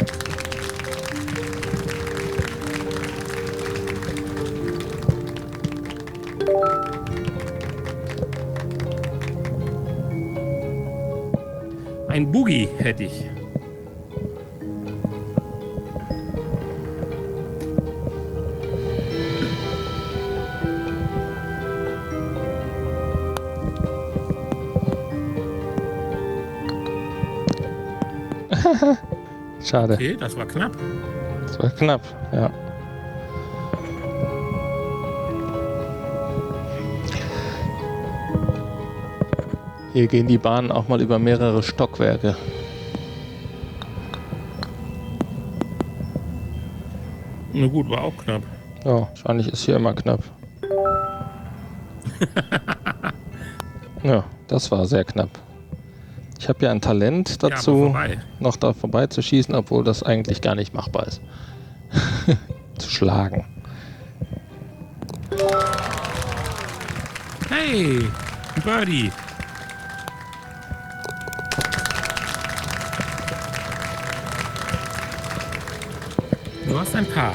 [SPEAKER 2] Ein Boogie hätte ich.
[SPEAKER 3] Schade.
[SPEAKER 2] Okay, das war knapp.
[SPEAKER 3] Das war knapp, ja. Hier gehen die Bahnen auch mal über mehrere Stockwerke.
[SPEAKER 2] Na gut, war auch knapp.
[SPEAKER 3] Ja, wahrscheinlich ist hier immer knapp. Ja, das war sehr knapp. Ich habe ja ein Talent
[SPEAKER 2] Ja, aber
[SPEAKER 3] dazu,
[SPEAKER 2] vorbei.
[SPEAKER 3] noch da vorbei zu schießen, obwohl das eigentlich gar nicht machbar ist. Zu schlagen.
[SPEAKER 2] Hey, ein Birdie. Du hast ein Paar.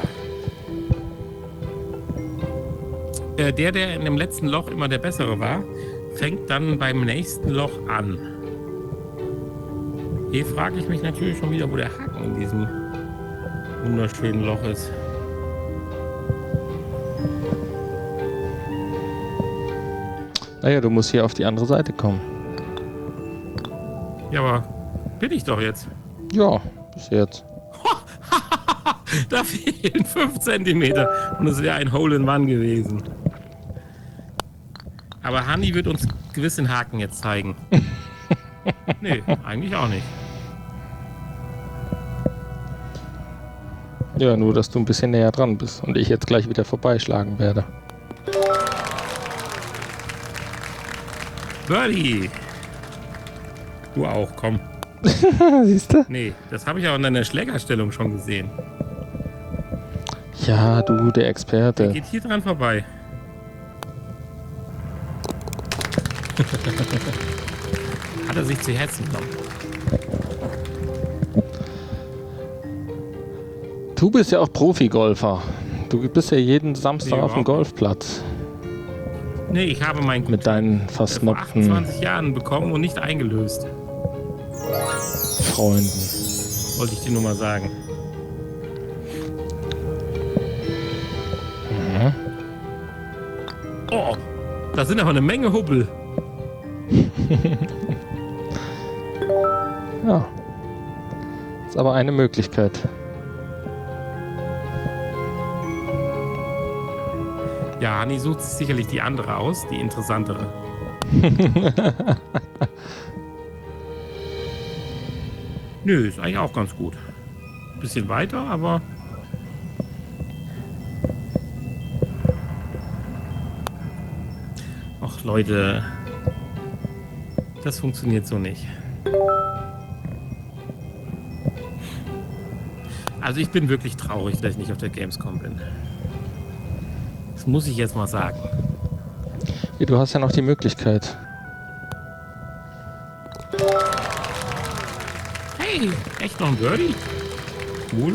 [SPEAKER 2] Äh, der, der in dem letzten Loch immer der Bessere war, fängt dann beim nächsten Loch an. Hier frage ich mich natürlich schon wieder, wo der Haken in diesem wunderschönen Loch ist.
[SPEAKER 3] Naja, du musst hier auf die andere Seite kommen.
[SPEAKER 2] Ja, aber bin ich doch jetzt.
[SPEAKER 3] Ja, bis jetzt.
[SPEAKER 2] Da fehlen fünf Zentimeter und es wäre ein Hole in One gewesen. Aber Hanni wird uns gewiss den Haken jetzt zeigen. Nee, eigentlich auch nicht.
[SPEAKER 3] Ja, nur, dass du ein bisschen näher dran bist und ich jetzt gleich wieder vorbeischlagen werde.
[SPEAKER 2] Birdie! Du auch, komm.
[SPEAKER 3] Siehst du?
[SPEAKER 2] Nee, das habe ich auch in deiner Schlägerstellung schon gesehen.
[SPEAKER 3] Ja, du, der
[SPEAKER 2] Der
[SPEAKER 3] Experte.
[SPEAKER 2] geht hier dran vorbei. Hat er sich zu Herzen genommen.
[SPEAKER 3] Du bist ja auch Profi-Golfer. Du bist ja jeden Samstag
[SPEAKER 2] Nee,
[SPEAKER 3] auf dem
[SPEAKER 2] überhaupt
[SPEAKER 3] Golfplatz
[SPEAKER 2] Nee, ich habe meinen
[SPEAKER 3] mit deinen
[SPEAKER 2] Gutschein vor
[SPEAKER 3] versnobten
[SPEAKER 2] achtundzwanzig Jahren bekommen und nicht eingelöst.
[SPEAKER 3] Freunden.
[SPEAKER 2] Wollte ich dir nur mal sagen.
[SPEAKER 3] Mhm.
[SPEAKER 2] Oh, da sind aber eine Menge Hubbel.
[SPEAKER 3] Ja. Ist aber eine Möglichkeit.
[SPEAKER 2] Ja, Hanni sucht sich sicherlich die andere aus, die interessantere. Nö, ist eigentlich auch ganz gut. Bisschen weiter, aber... Ach Leute, das funktioniert so nicht. Also ich bin wirklich traurig, dass ich nicht auf der Gamescom bin. Das muss ich jetzt mal sagen.
[SPEAKER 3] Ja, du hast ja noch die Möglichkeit.
[SPEAKER 2] Hey, echt noch ein Birdie? Cool.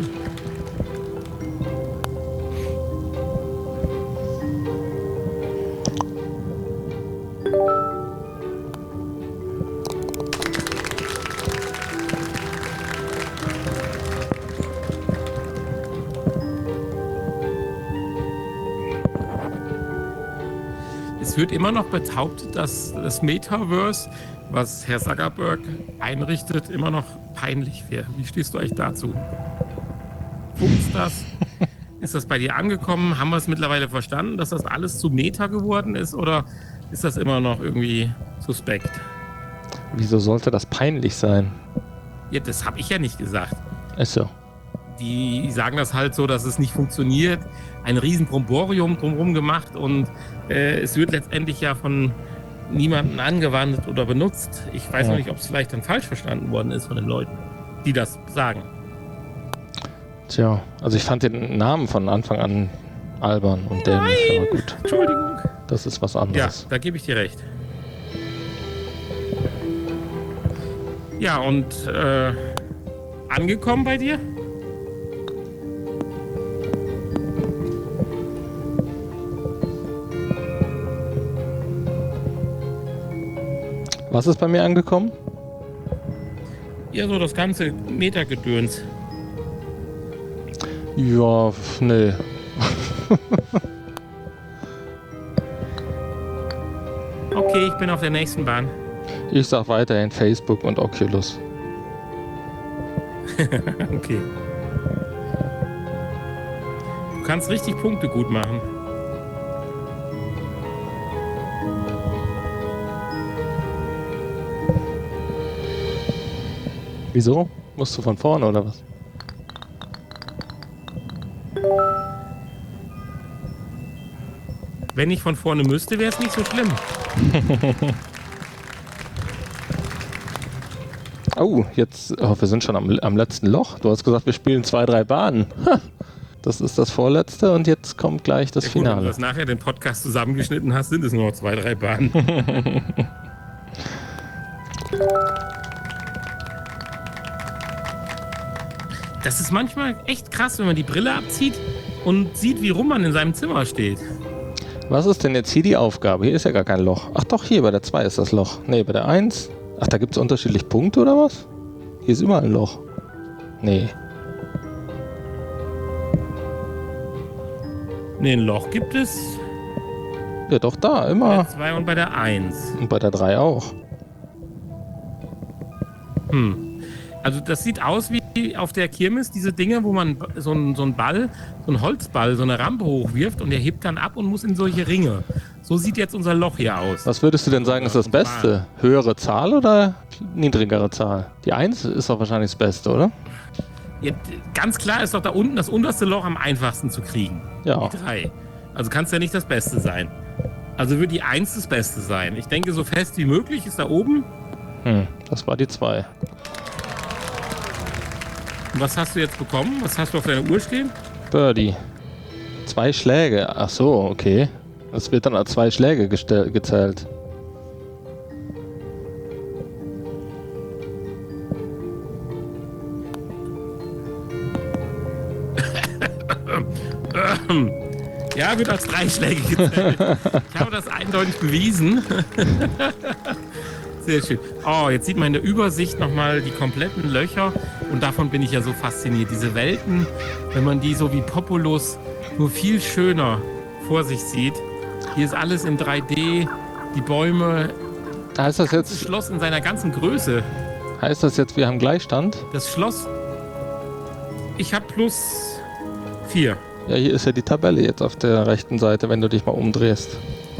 [SPEAKER 2] Es wird immer noch behauptet, dass das Metaverse, was Herr Zuckerberg einrichtet, immer noch peinlich wäre. Wie stehst du eigentlich dazu? Funkt's das? Ist das bei dir angekommen? Haben wir es mittlerweile verstanden, dass das alles zu Meta geworden ist? Oder ist das immer noch irgendwie suspekt?
[SPEAKER 3] Wieso sollte das peinlich sein?
[SPEAKER 2] Ja, das habe ich ja nicht gesagt.
[SPEAKER 3] Ist so.
[SPEAKER 2] Die sagen das halt so, dass es nicht funktioniert. Ein riesen Bromborium drumherum gemacht und äh, es wird letztendlich ja von niemandem angewandt oder benutzt. Ich weiß
[SPEAKER 3] Ja.
[SPEAKER 2] noch nicht, ob es vielleicht dann falsch verstanden worden ist von den Leuten, die das sagen.
[SPEAKER 3] Tja, also ich fand den Namen von Anfang an albern und dämlich, aber gut,
[SPEAKER 2] Entschuldigung.
[SPEAKER 3] das ist was
[SPEAKER 2] Ja,
[SPEAKER 3] anderes.
[SPEAKER 2] da gebe ich dir recht. Ja, und äh, angekommen bei dir?
[SPEAKER 3] Was ist bei mir angekommen?
[SPEAKER 2] Ja, so das ganze Metagedöns.
[SPEAKER 3] Ja, f- nee.
[SPEAKER 2] Okay, ich bin auf der nächsten Bahn.
[SPEAKER 3] Ich sag weiterhin Facebook und Oculus.
[SPEAKER 2] Okay. Du kannst richtig Punkte gut machen.
[SPEAKER 3] Wieso? Musst du von vorne oder was?
[SPEAKER 2] Wenn ich von vorne müsste, wäre es nicht so schlimm.
[SPEAKER 3] Oh, jetzt, oh, wir sind schon am, am letzten Loch. Du hast gesagt, wir spielen zwei, drei Bahnen. Ha, das ist das vorletzte und jetzt kommt gleich das
[SPEAKER 2] Ja, gut, wenn du
[SPEAKER 3] Finale.
[SPEAKER 2] das nachher den Podcast zusammengeschnitten hast, sind es nur noch zwei, drei Bahnen. Das ist manchmal echt krass, wenn man die Brille abzieht und sieht, wie rum man in seinem Zimmer steht.
[SPEAKER 3] Was ist denn jetzt hier die Aufgabe? Hier ist ja gar kein Loch. Ach doch, hier bei der zwei ist das Loch. Nee, bei der eins. Ach, da gibt es unterschiedlich Punkte oder was? Hier ist immer ein Loch. Nee.
[SPEAKER 2] Nee, ein Loch gibt es
[SPEAKER 3] Ja, doch da,
[SPEAKER 2] bei
[SPEAKER 3] immer.
[SPEAKER 2] der zwei und bei der eins.
[SPEAKER 3] Und bei der drei auch.
[SPEAKER 2] Hm. Also das sieht aus wie auf der Kirmes, diese Dinge, wo man so einen so einen Ball, so einen Holzball, so eine Rampe hochwirft und der hebt dann ab und muss in solche Ringe. So sieht jetzt unser Loch hier aus.
[SPEAKER 3] Was würdest du denn sagen, ist das Beste? Höhere Zahl oder niedrigere Zahl? Die eins ist doch wahrscheinlich das Beste, oder?
[SPEAKER 2] Ja, ganz klar ist doch da unten das unterste Loch am einfachsten zu kriegen.
[SPEAKER 3] Ja.
[SPEAKER 2] Die drei. Also kann es ja nicht das Beste sein. Also wird die eins das Beste sein. Ich denke, so fest wie möglich ist da oben.
[SPEAKER 3] Hm, das war die zwei.
[SPEAKER 2] Und was hast du jetzt bekommen? Was hast du auf deiner Uhr stehen?
[SPEAKER 3] Birdie. Zwei Schläge. Ach so, okay. Das wird dann als zwei Schläge gestell- gezählt.
[SPEAKER 2] Ja, wird als drei Schläge gezählt. Ich habe das eindeutig bewiesen. Sehr schön. Oh, jetzt sieht man in der Übersicht nochmal die kompletten Löcher und davon bin ich ja so fasziniert. Diese Welten, wenn man die so wie Populus nur viel schöner vor sich sieht. Hier ist alles in drei D, die Bäume,
[SPEAKER 3] Heißt das
[SPEAKER 2] das
[SPEAKER 3] jetzt,
[SPEAKER 2] Schloss in seiner ganzen Größe.
[SPEAKER 3] heißt das jetzt, wir haben Gleichstand?
[SPEAKER 2] Das Schloss, ich habe plus vier.
[SPEAKER 3] Ja, hier ist ja die Tabelle jetzt auf der rechten Seite, wenn du dich mal umdrehst.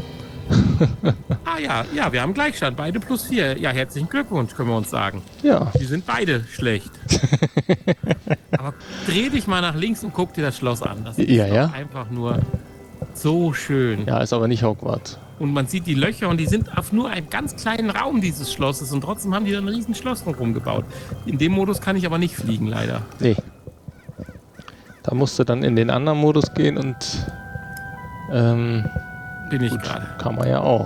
[SPEAKER 2] Ah ja, ja, wir haben Gleichstand, beide plus vier. Ja, herzlichen Glückwunsch, können wir uns sagen.
[SPEAKER 3] Ja.
[SPEAKER 2] Die sind beide schlecht. Aber dreh dich mal nach links und guck dir das Schloss an. Das ist
[SPEAKER 3] Ja,
[SPEAKER 2] doch
[SPEAKER 3] ja.
[SPEAKER 2] einfach nur so schön.
[SPEAKER 3] Ja, ist aber nicht Hogwarts.
[SPEAKER 2] Und man sieht die Löcher und die sind auf nur einem ganz kleinen Raum dieses Schlosses und trotzdem haben die da ein riesen Schloss drumherum gebaut. In dem Modus kann ich aber nicht fliegen, leider.
[SPEAKER 3] Nee. Da musst du dann in den anderen Modus gehen und ähm,
[SPEAKER 2] Bin ich
[SPEAKER 3] gut,
[SPEAKER 2] gerade.
[SPEAKER 3] kann man ja auch.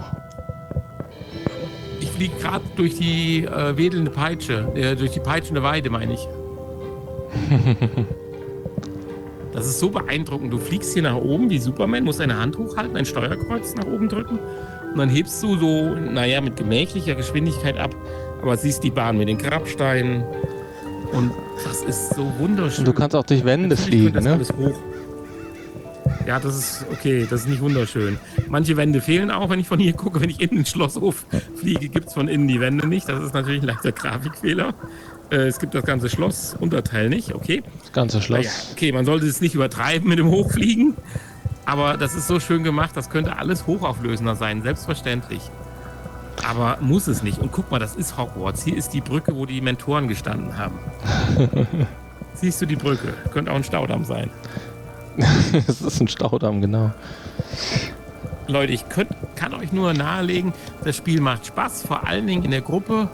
[SPEAKER 2] Ich fliege gerade durch die äh, wedelnde Peitsche, äh, durch die peitschende Weide, meine ich. Das ist so beeindruckend. Du fliegst hier nach oben wie Superman, musst deine Hand hochhalten, ein Steuerkreuz nach oben drücken und dann hebst du so, naja, mit gemächlicher Geschwindigkeit ab, aber siehst die Bahn mit den Grabsteinen und das ist so wunderschön.
[SPEAKER 3] Und du kannst auch durch Wände
[SPEAKER 2] Natürlich
[SPEAKER 3] fliegen,
[SPEAKER 2] geht das
[SPEAKER 3] ne?
[SPEAKER 2] alles hoch. Ja, das ist okay, das ist nicht wunderschön. Manche Wände fehlen auch, wenn ich von hier gucke. Wenn ich in den Schlosshof fliege, gibt es von innen die Wände nicht. Das ist natürlich ein leichter Grafikfehler. Äh, es gibt das ganze Schloss-Unterteil nicht, okay.
[SPEAKER 3] Das ganze
[SPEAKER 2] Naja,
[SPEAKER 3] Schloss.
[SPEAKER 2] okay, man sollte es nicht übertreiben mit dem Hochfliegen. Aber das ist so schön gemacht, das könnte alles hochauflösender sein, selbstverständlich. Aber muss es nicht. Und guck mal, das ist Hogwarts. Hier ist die Brücke, wo die Mentoren gestanden haben. Siehst du die Brücke? Könnte auch ein Staudamm sein.
[SPEAKER 3] Das ist ein Staudamm, genau.
[SPEAKER 2] Leute, ich könnt, kann euch nur nahelegen, das Spiel macht Spaß, vor allen Dingen in der Gruppe.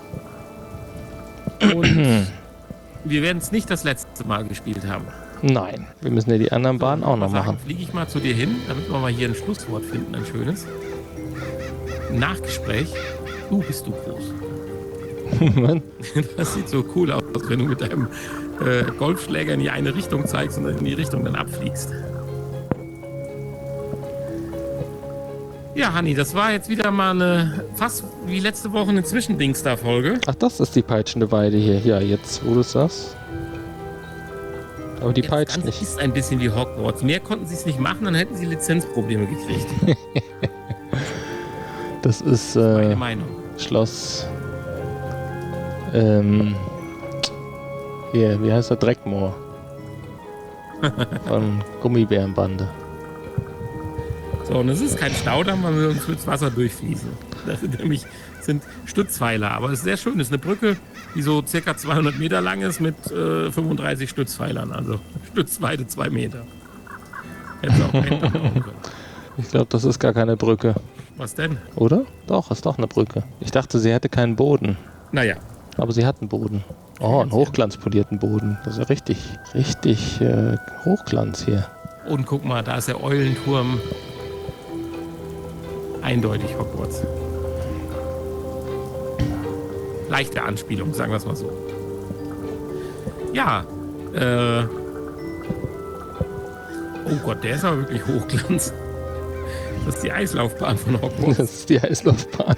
[SPEAKER 2] Und wir werden es nicht das letzte Mal gespielt haben.
[SPEAKER 3] Nein, wir müssen ja die anderen Bahnen auch noch
[SPEAKER 2] Sagen,
[SPEAKER 3] machen.
[SPEAKER 2] Fliege ich mal zu dir hin, damit wir mal hier ein Schlusswort finden, ein schönes. Nachgespräch. Du bist du groß.
[SPEAKER 3] Mann.
[SPEAKER 2] Das sieht so cool aus, wenn du mit deinem äh, Golfschläger in die eine Richtung zeigst und in die Richtung dann abfliegst. Ja, Hanni, das war jetzt wieder mal eine, fast wie letzte Woche eine Zwischendings-da-Folge.
[SPEAKER 3] Ach, das ist die peitschende Weide hier. Ja, jetzt, wo du es sagst. Aber die
[SPEAKER 2] Das
[SPEAKER 3] peitscht
[SPEAKER 2] Ganze
[SPEAKER 3] nicht.
[SPEAKER 2] ist ein bisschen wie Hogwarts. Mehr konnten sie es nicht machen, dann hätten sie Lizenzprobleme gekriegt.
[SPEAKER 3] Das ist
[SPEAKER 2] Meine
[SPEAKER 3] äh,
[SPEAKER 2] Meinung.
[SPEAKER 3] Schloss. Ähm. Hier, wie heißt der? Dreckmoor. Von Gummibärenbande.
[SPEAKER 2] So, und es ist kein Staudamm, weil wir uns durchs Wasser durchfließen. Das sind nämlich sind Stützpfeiler. Aber es ist sehr schön. Es ist eine Brücke, die so circa zweihundert Meter lang ist mit äh, fünfunddreißig Stützpfeilern. Also Stützweite zwei Meter. Hätte auch keinen Damm bauen können.
[SPEAKER 3] Ich glaube, das ist gar keine Brücke.
[SPEAKER 2] Was denn?
[SPEAKER 3] Oder? Doch, ist doch eine Brücke. Ich dachte, sie hätte keinen Boden.
[SPEAKER 2] Naja,
[SPEAKER 3] Aber sie hat einen Boden. Oh, einen hochglanzpolierten Boden. Das ist ja richtig, richtig äh, Hochglanz hier.
[SPEAKER 2] und guck mal, da ist der Eulenturm. Eindeutig Hogwarts. Leichte Anspielung, sagen wir es mal so. Ja, äh... oh Gott, der ist aber wirklich Hochglanz. Das ist die Eislaufbahn von Hogwarts.
[SPEAKER 3] Das ist die Eislaufbahn.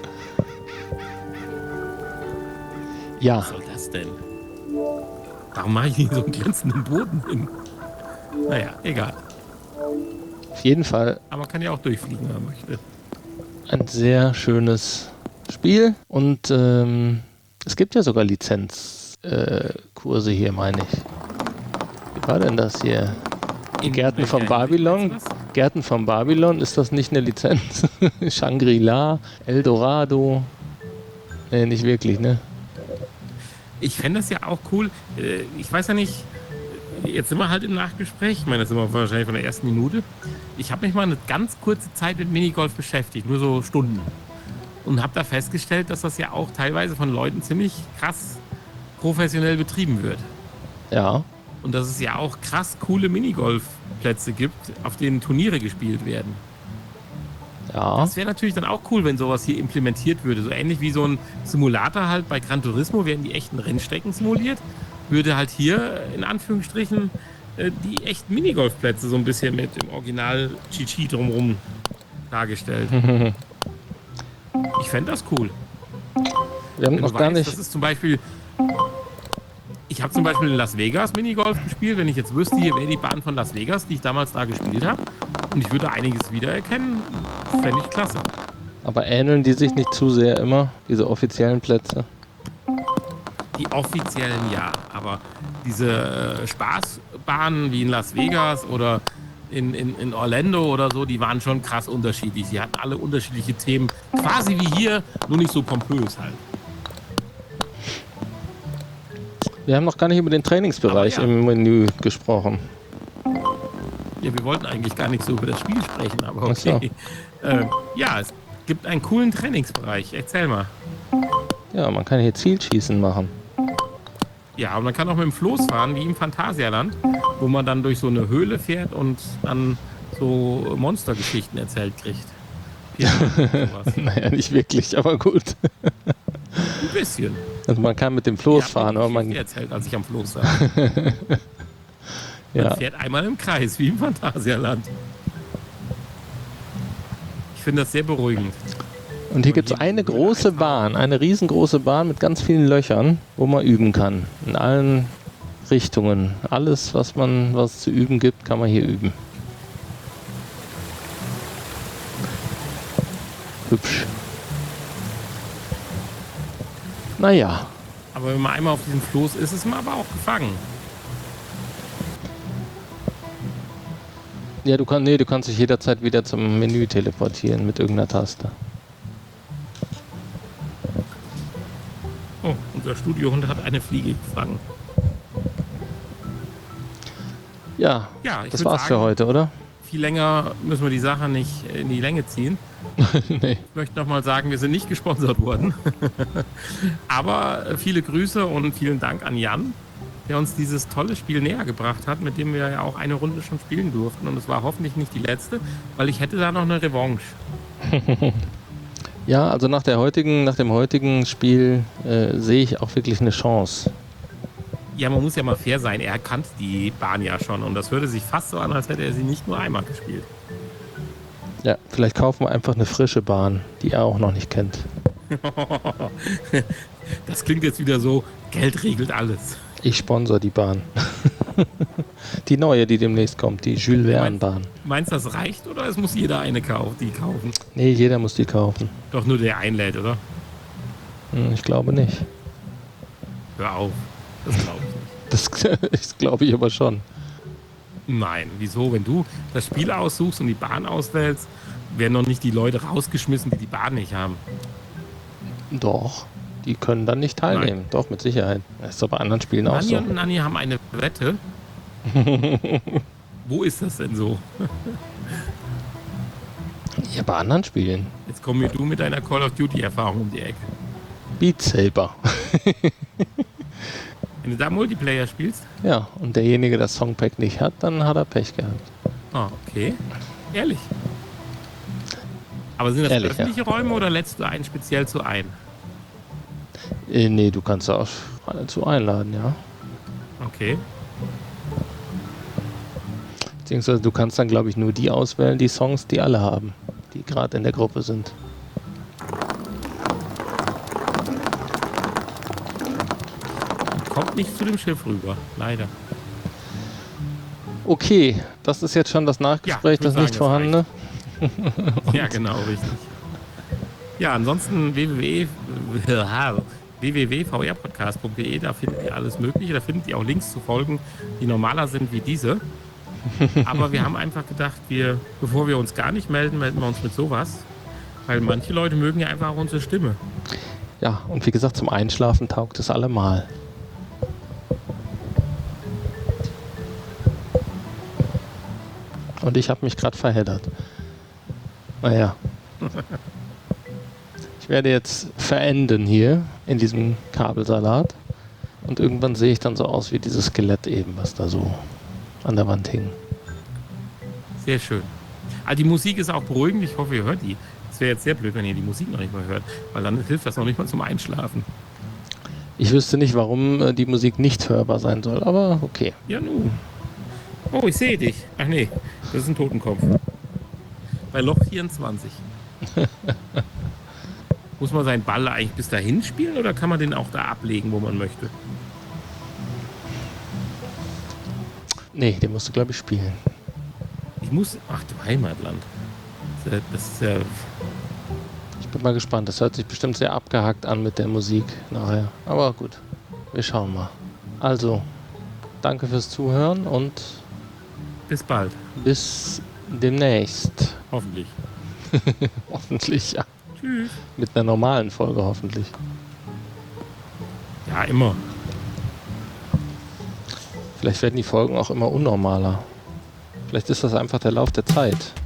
[SPEAKER 3] Ja,
[SPEAKER 2] Was soll das denn? Warum mache ich hier so einen glänzenden Boden hin? Naja, egal.
[SPEAKER 3] auf jeden Fall
[SPEAKER 2] Aber man kann ja auch durchfliegen, wenn man möchte.
[SPEAKER 3] ein sehr schönes Spiel. Und ähm, es gibt ja sogar Lizenzkurse äh, Kurse hier, meine ich. Wie war denn das hier?
[SPEAKER 2] In
[SPEAKER 3] Gärten
[SPEAKER 2] welcher
[SPEAKER 3] von Babylon.
[SPEAKER 2] Hinsicht ist das?
[SPEAKER 3] Gärten von Babylon, ist das nicht eine Lizenz? Shangri-La, Eldorado. Nee, nicht wirklich, ne?
[SPEAKER 2] Ich fände das ja auch cool. Äh, Ich weiß ja nicht, jetzt sind wir halt im Nachgespräch. Ich meine, das sind wir wahrscheinlich von der ersten Minute. Ich habe mich mal eine ganz kurze Zeit mit Minigolf beschäftigt, nur so Stunden. Und habe da festgestellt, dass das ja auch teilweise von Leuten ziemlich krass professionell betrieben wird.
[SPEAKER 3] Ja.
[SPEAKER 2] und dass es ja auch krass coole Minigolfplätze gibt, auf denen Turniere gespielt werden.
[SPEAKER 3] Ja.
[SPEAKER 2] Das wäre natürlich dann auch cool, wenn sowas hier implementiert würde. So ähnlich wie so ein Simulator halt bei Gran Turismo werden die echten Rennstrecken simuliert, würde halt hier in Anführungsstrichen äh, die echten Minigolfplätze so ein bisschen mit dem Original Chichi drumherum dargestellt. Ich fände das cool.
[SPEAKER 3] Wir haben
[SPEAKER 2] Wenn
[SPEAKER 3] noch
[SPEAKER 2] du
[SPEAKER 3] gar
[SPEAKER 2] weißt,
[SPEAKER 3] nicht.
[SPEAKER 2] das ist zum Beispiel. Ich habe zum Beispiel in Las Vegas Minigolf gespielt, wenn ich jetzt wüsste, hier wäre die Bahn von Las Vegas, die ich damals da gespielt habe. Und ich würde einiges wiedererkennen. Fände ich klasse.
[SPEAKER 3] Aber ähneln die sich nicht zu sehr immer, diese offiziellen Plätze?
[SPEAKER 2] Die offiziellen ja, aber diese äh, Spaßbahnen wie in Las Vegas oder in, in, in Orlando oder so, die waren schon krass unterschiedlich. Sie hatten alle unterschiedliche Themen, quasi wie hier, nur nicht so pompös halt.
[SPEAKER 3] Wir haben noch gar nicht über den Trainingsbereich
[SPEAKER 2] Aber ja.
[SPEAKER 3] im Menü gesprochen.
[SPEAKER 2] Ja, wir wollten eigentlich gar nicht so über das Spiel sprechen, aber
[SPEAKER 3] Ach so.
[SPEAKER 2] okay. Äh, ja, es gibt einen coolen Trainingsbereich. Erzähl mal.
[SPEAKER 3] Ja, man kann hier Zielschießen machen.
[SPEAKER 2] Ja, und man kann auch mit dem Floß fahren, wie im Phantasialand, wo man dann durch so eine Höhle fährt und dann so Monstergeschichten erzählt kriegt. Ja, sowas.
[SPEAKER 3] Naja, nicht wirklich, aber gut.
[SPEAKER 2] Ein bisschen.
[SPEAKER 3] Also man kann mit dem Floß
[SPEAKER 2] Ich hab
[SPEAKER 3] fahren,
[SPEAKER 2] mir
[SPEAKER 3] aber
[SPEAKER 2] die
[SPEAKER 3] man.
[SPEAKER 2] Geschichte erzählt, als ich am Floß saß. Man
[SPEAKER 3] Ja.
[SPEAKER 2] fährt einmal im Kreis, wie im Phantasialand. Ich finde das sehr beruhigend.
[SPEAKER 3] Und hier gibt es eine große Bahn, eine riesengroße Bahn mit ganz vielen Löchern, wo man üben kann. In allen Richtungen. Alles, was man, was es zu üben gibt, kann man hier üben. Hübsch. Naja,
[SPEAKER 2] Aber wenn man einmal auf diesem Floß ist, ist man aber auch gefangen.
[SPEAKER 3] ja, du, kann, nee, du kannst dich jederzeit wieder zum Menü teleportieren mit irgendeiner Taste.
[SPEAKER 2] Oh, unser Studiohund hat eine Fliege gefangen.
[SPEAKER 3] Ja,
[SPEAKER 2] Ja, ich
[SPEAKER 3] das
[SPEAKER 2] würd
[SPEAKER 3] war's
[SPEAKER 2] sagen,
[SPEAKER 3] für heute, oder?
[SPEAKER 2] Viel länger müssen wir die Sache nicht in die Länge ziehen.
[SPEAKER 3] Nee.
[SPEAKER 2] Ich möchte nochmal sagen, wir sind nicht gesponsert worden. Aber äh, viele Grüße und vielen Dank an Jan, der uns dieses tolle Spiel näher gebracht hat, mit dem wir ja auch eine Runde schon spielen durften. Und es war hoffentlich nicht die letzte, weil ich hätte da noch eine Revanche.
[SPEAKER 3] Ja, also nach der heutigen, nach dem heutigen Spiel äh, sehe ich auch wirklich eine Chance.
[SPEAKER 2] Ja, man muss ja mal fair sein. Er kannte die Bahn ja schon. Und das hörte sich fast so an, als hätte er sie nicht nur einmal gespielt.
[SPEAKER 3] Ja, vielleicht kaufen wir einfach eine frische Bahn, die er auch noch nicht kennt.
[SPEAKER 2] Das klingt jetzt wieder so, Geld regelt alles.
[SPEAKER 3] Ich sponsor die Bahn. Die neue, die demnächst kommt, die Jules Verne Bahn.
[SPEAKER 2] Meinst du, das reicht oder es muss jeder eine kaufen, die kaufen?
[SPEAKER 3] Nee, jeder muss die kaufen.
[SPEAKER 2] Doch nur der einlädt, oder?
[SPEAKER 3] Hm, ich glaube nicht.
[SPEAKER 2] Hör auf. Das glaube ich nicht.
[SPEAKER 3] Das, das glaube ich aber schon.
[SPEAKER 2] Nein, wieso? Wenn du das Spiel aussuchst und die Bahn auswählst, werden noch nicht die Leute rausgeschmissen, die die Bahn nicht haben.
[SPEAKER 3] Doch, die können dann nicht teilnehmen.
[SPEAKER 2] Nein.
[SPEAKER 3] Doch, mit Sicherheit. Das ist doch bei anderen Spielen auch
[SPEAKER 2] Nanni
[SPEAKER 3] so.
[SPEAKER 2] und Nanni haben eine Wette. Wo ist das denn so?
[SPEAKER 3] Ja, bei anderen Spielen.
[SPEAKER 2] Jetzt komm mir du mit deiner Call of Duty Erfahrung um die Ecke.
[SPEAKER 3] Beat Saber.
[SPEAKER 2] Wenn du da Multiplayer spielst?
[SPEAKER 3] Ja, und derjenige, der das Songpack nicht hat, dann hat er Pech gehabt.
[SPEAKER 2] Ah, okay. Ehrlich. Aber sind das
[SPEAKER 3] Ehrlich,
[SPEAKER 2] öffentliche Räume oder lädst du einen speziell zu ein?
[SPEAKER 3] Äh, nee, du kannst auch dazu einladen, ja.
[SPEAKER 2] Okay.
[SPEAKER 3] Beziehungsweise du kannst dann, glaube ich, nur die auswählen, die Songs, die alle haben, die gerade in der Gruppe sind.
[SPEAKER 2] Kommt nicht zu dem Schiff rüber, leider.
[SPEAKER 3] Okay, das ist jetzt schon das Nachgespräch,
[SPEAKER 2] Ja, ich
[SPEAKER 3] das
[SPEAKER 2] würd
[SPEAKER 3] nicht
[SPEAKER 2] sagen, das
[SPEAKER 3] vorhandene.
[SPEAKER 2] Ja, genau, richtig. Ja, ansonsten w w w punkt v r podcast punkt d e, da findet ihr alles Mögliche. Da findet ihr auch Links zu Folgen, die normaler sind wie diese. Aber wir haben einfach gedacht, wir, bevor wir uns gar nicht melden, melden wir uns mit sowas. Weil manche Leute mögen ja einfach auch unsere Stimme.
[SPEAKER 3] Ja, und wie gesagt, zum Einschlafen taugt es allemal. Und ich habe mich gerade verheddert. Naja. Ich werde jetzt verenden hier in diesem Kabelsalat Und irgendwann sehe ich dann so aus wie dieses Skelett eben, was da so an der Wand hing.
[SPEAKER 2] Sehr schön. Ah, die Musik ist auch beruhigend. Ich hoffe, ihr hört die. Es wäre jetzt sehr blöd, wenn ihr die Musik noch nicht mal hört, weil dann hilft das noch nicht mal zum Einschlafen.
[SPEAKER 3] Ich wüsste nicht, warum äh, die Musik nicht hörbar sein soll, aber okay.
[SPEAKER 2] Ja, nun. Oh, ich sehe dich. Ach nee, das ist ein Totenkopf. Bei Loch vierundzwanzig. Muss man seinen Ball eigentlich bis dahin spielen oder kann man den auch da ablegen, wo man möchte?
[SPEAKER 3] Nee, den musst du, glaube ich, spielen.
[SPEAKER 2] Ich muss. Ach du Heimatland. Das ist ja. Das ist ja
[SPEAKER 3] Ich bin mal gespannt. Das hört sich bestimmt sehr abgehackt an mit der Musik nachher. Aber gut, wir schauen mal. Also, danke fürs Zuhören und
[SPEAKER 2] bis bald.
[SPEAKER 3] bis demnächst.
[SPEAKER 2] Hoffentlich.
[SPEAKER 3] Hoffentlich, ja.
[SPEAKER 2] Tschüss.
[SPEAKER 3] Mit einer normalen Folge hoffentlich.
[SPEAKER 2] Ja, immer.
[SPEAKER 3] Vielleicht werden die Folgen auch immer unnormaler. Vielleicht ist das einfach der Lauf der Zeit.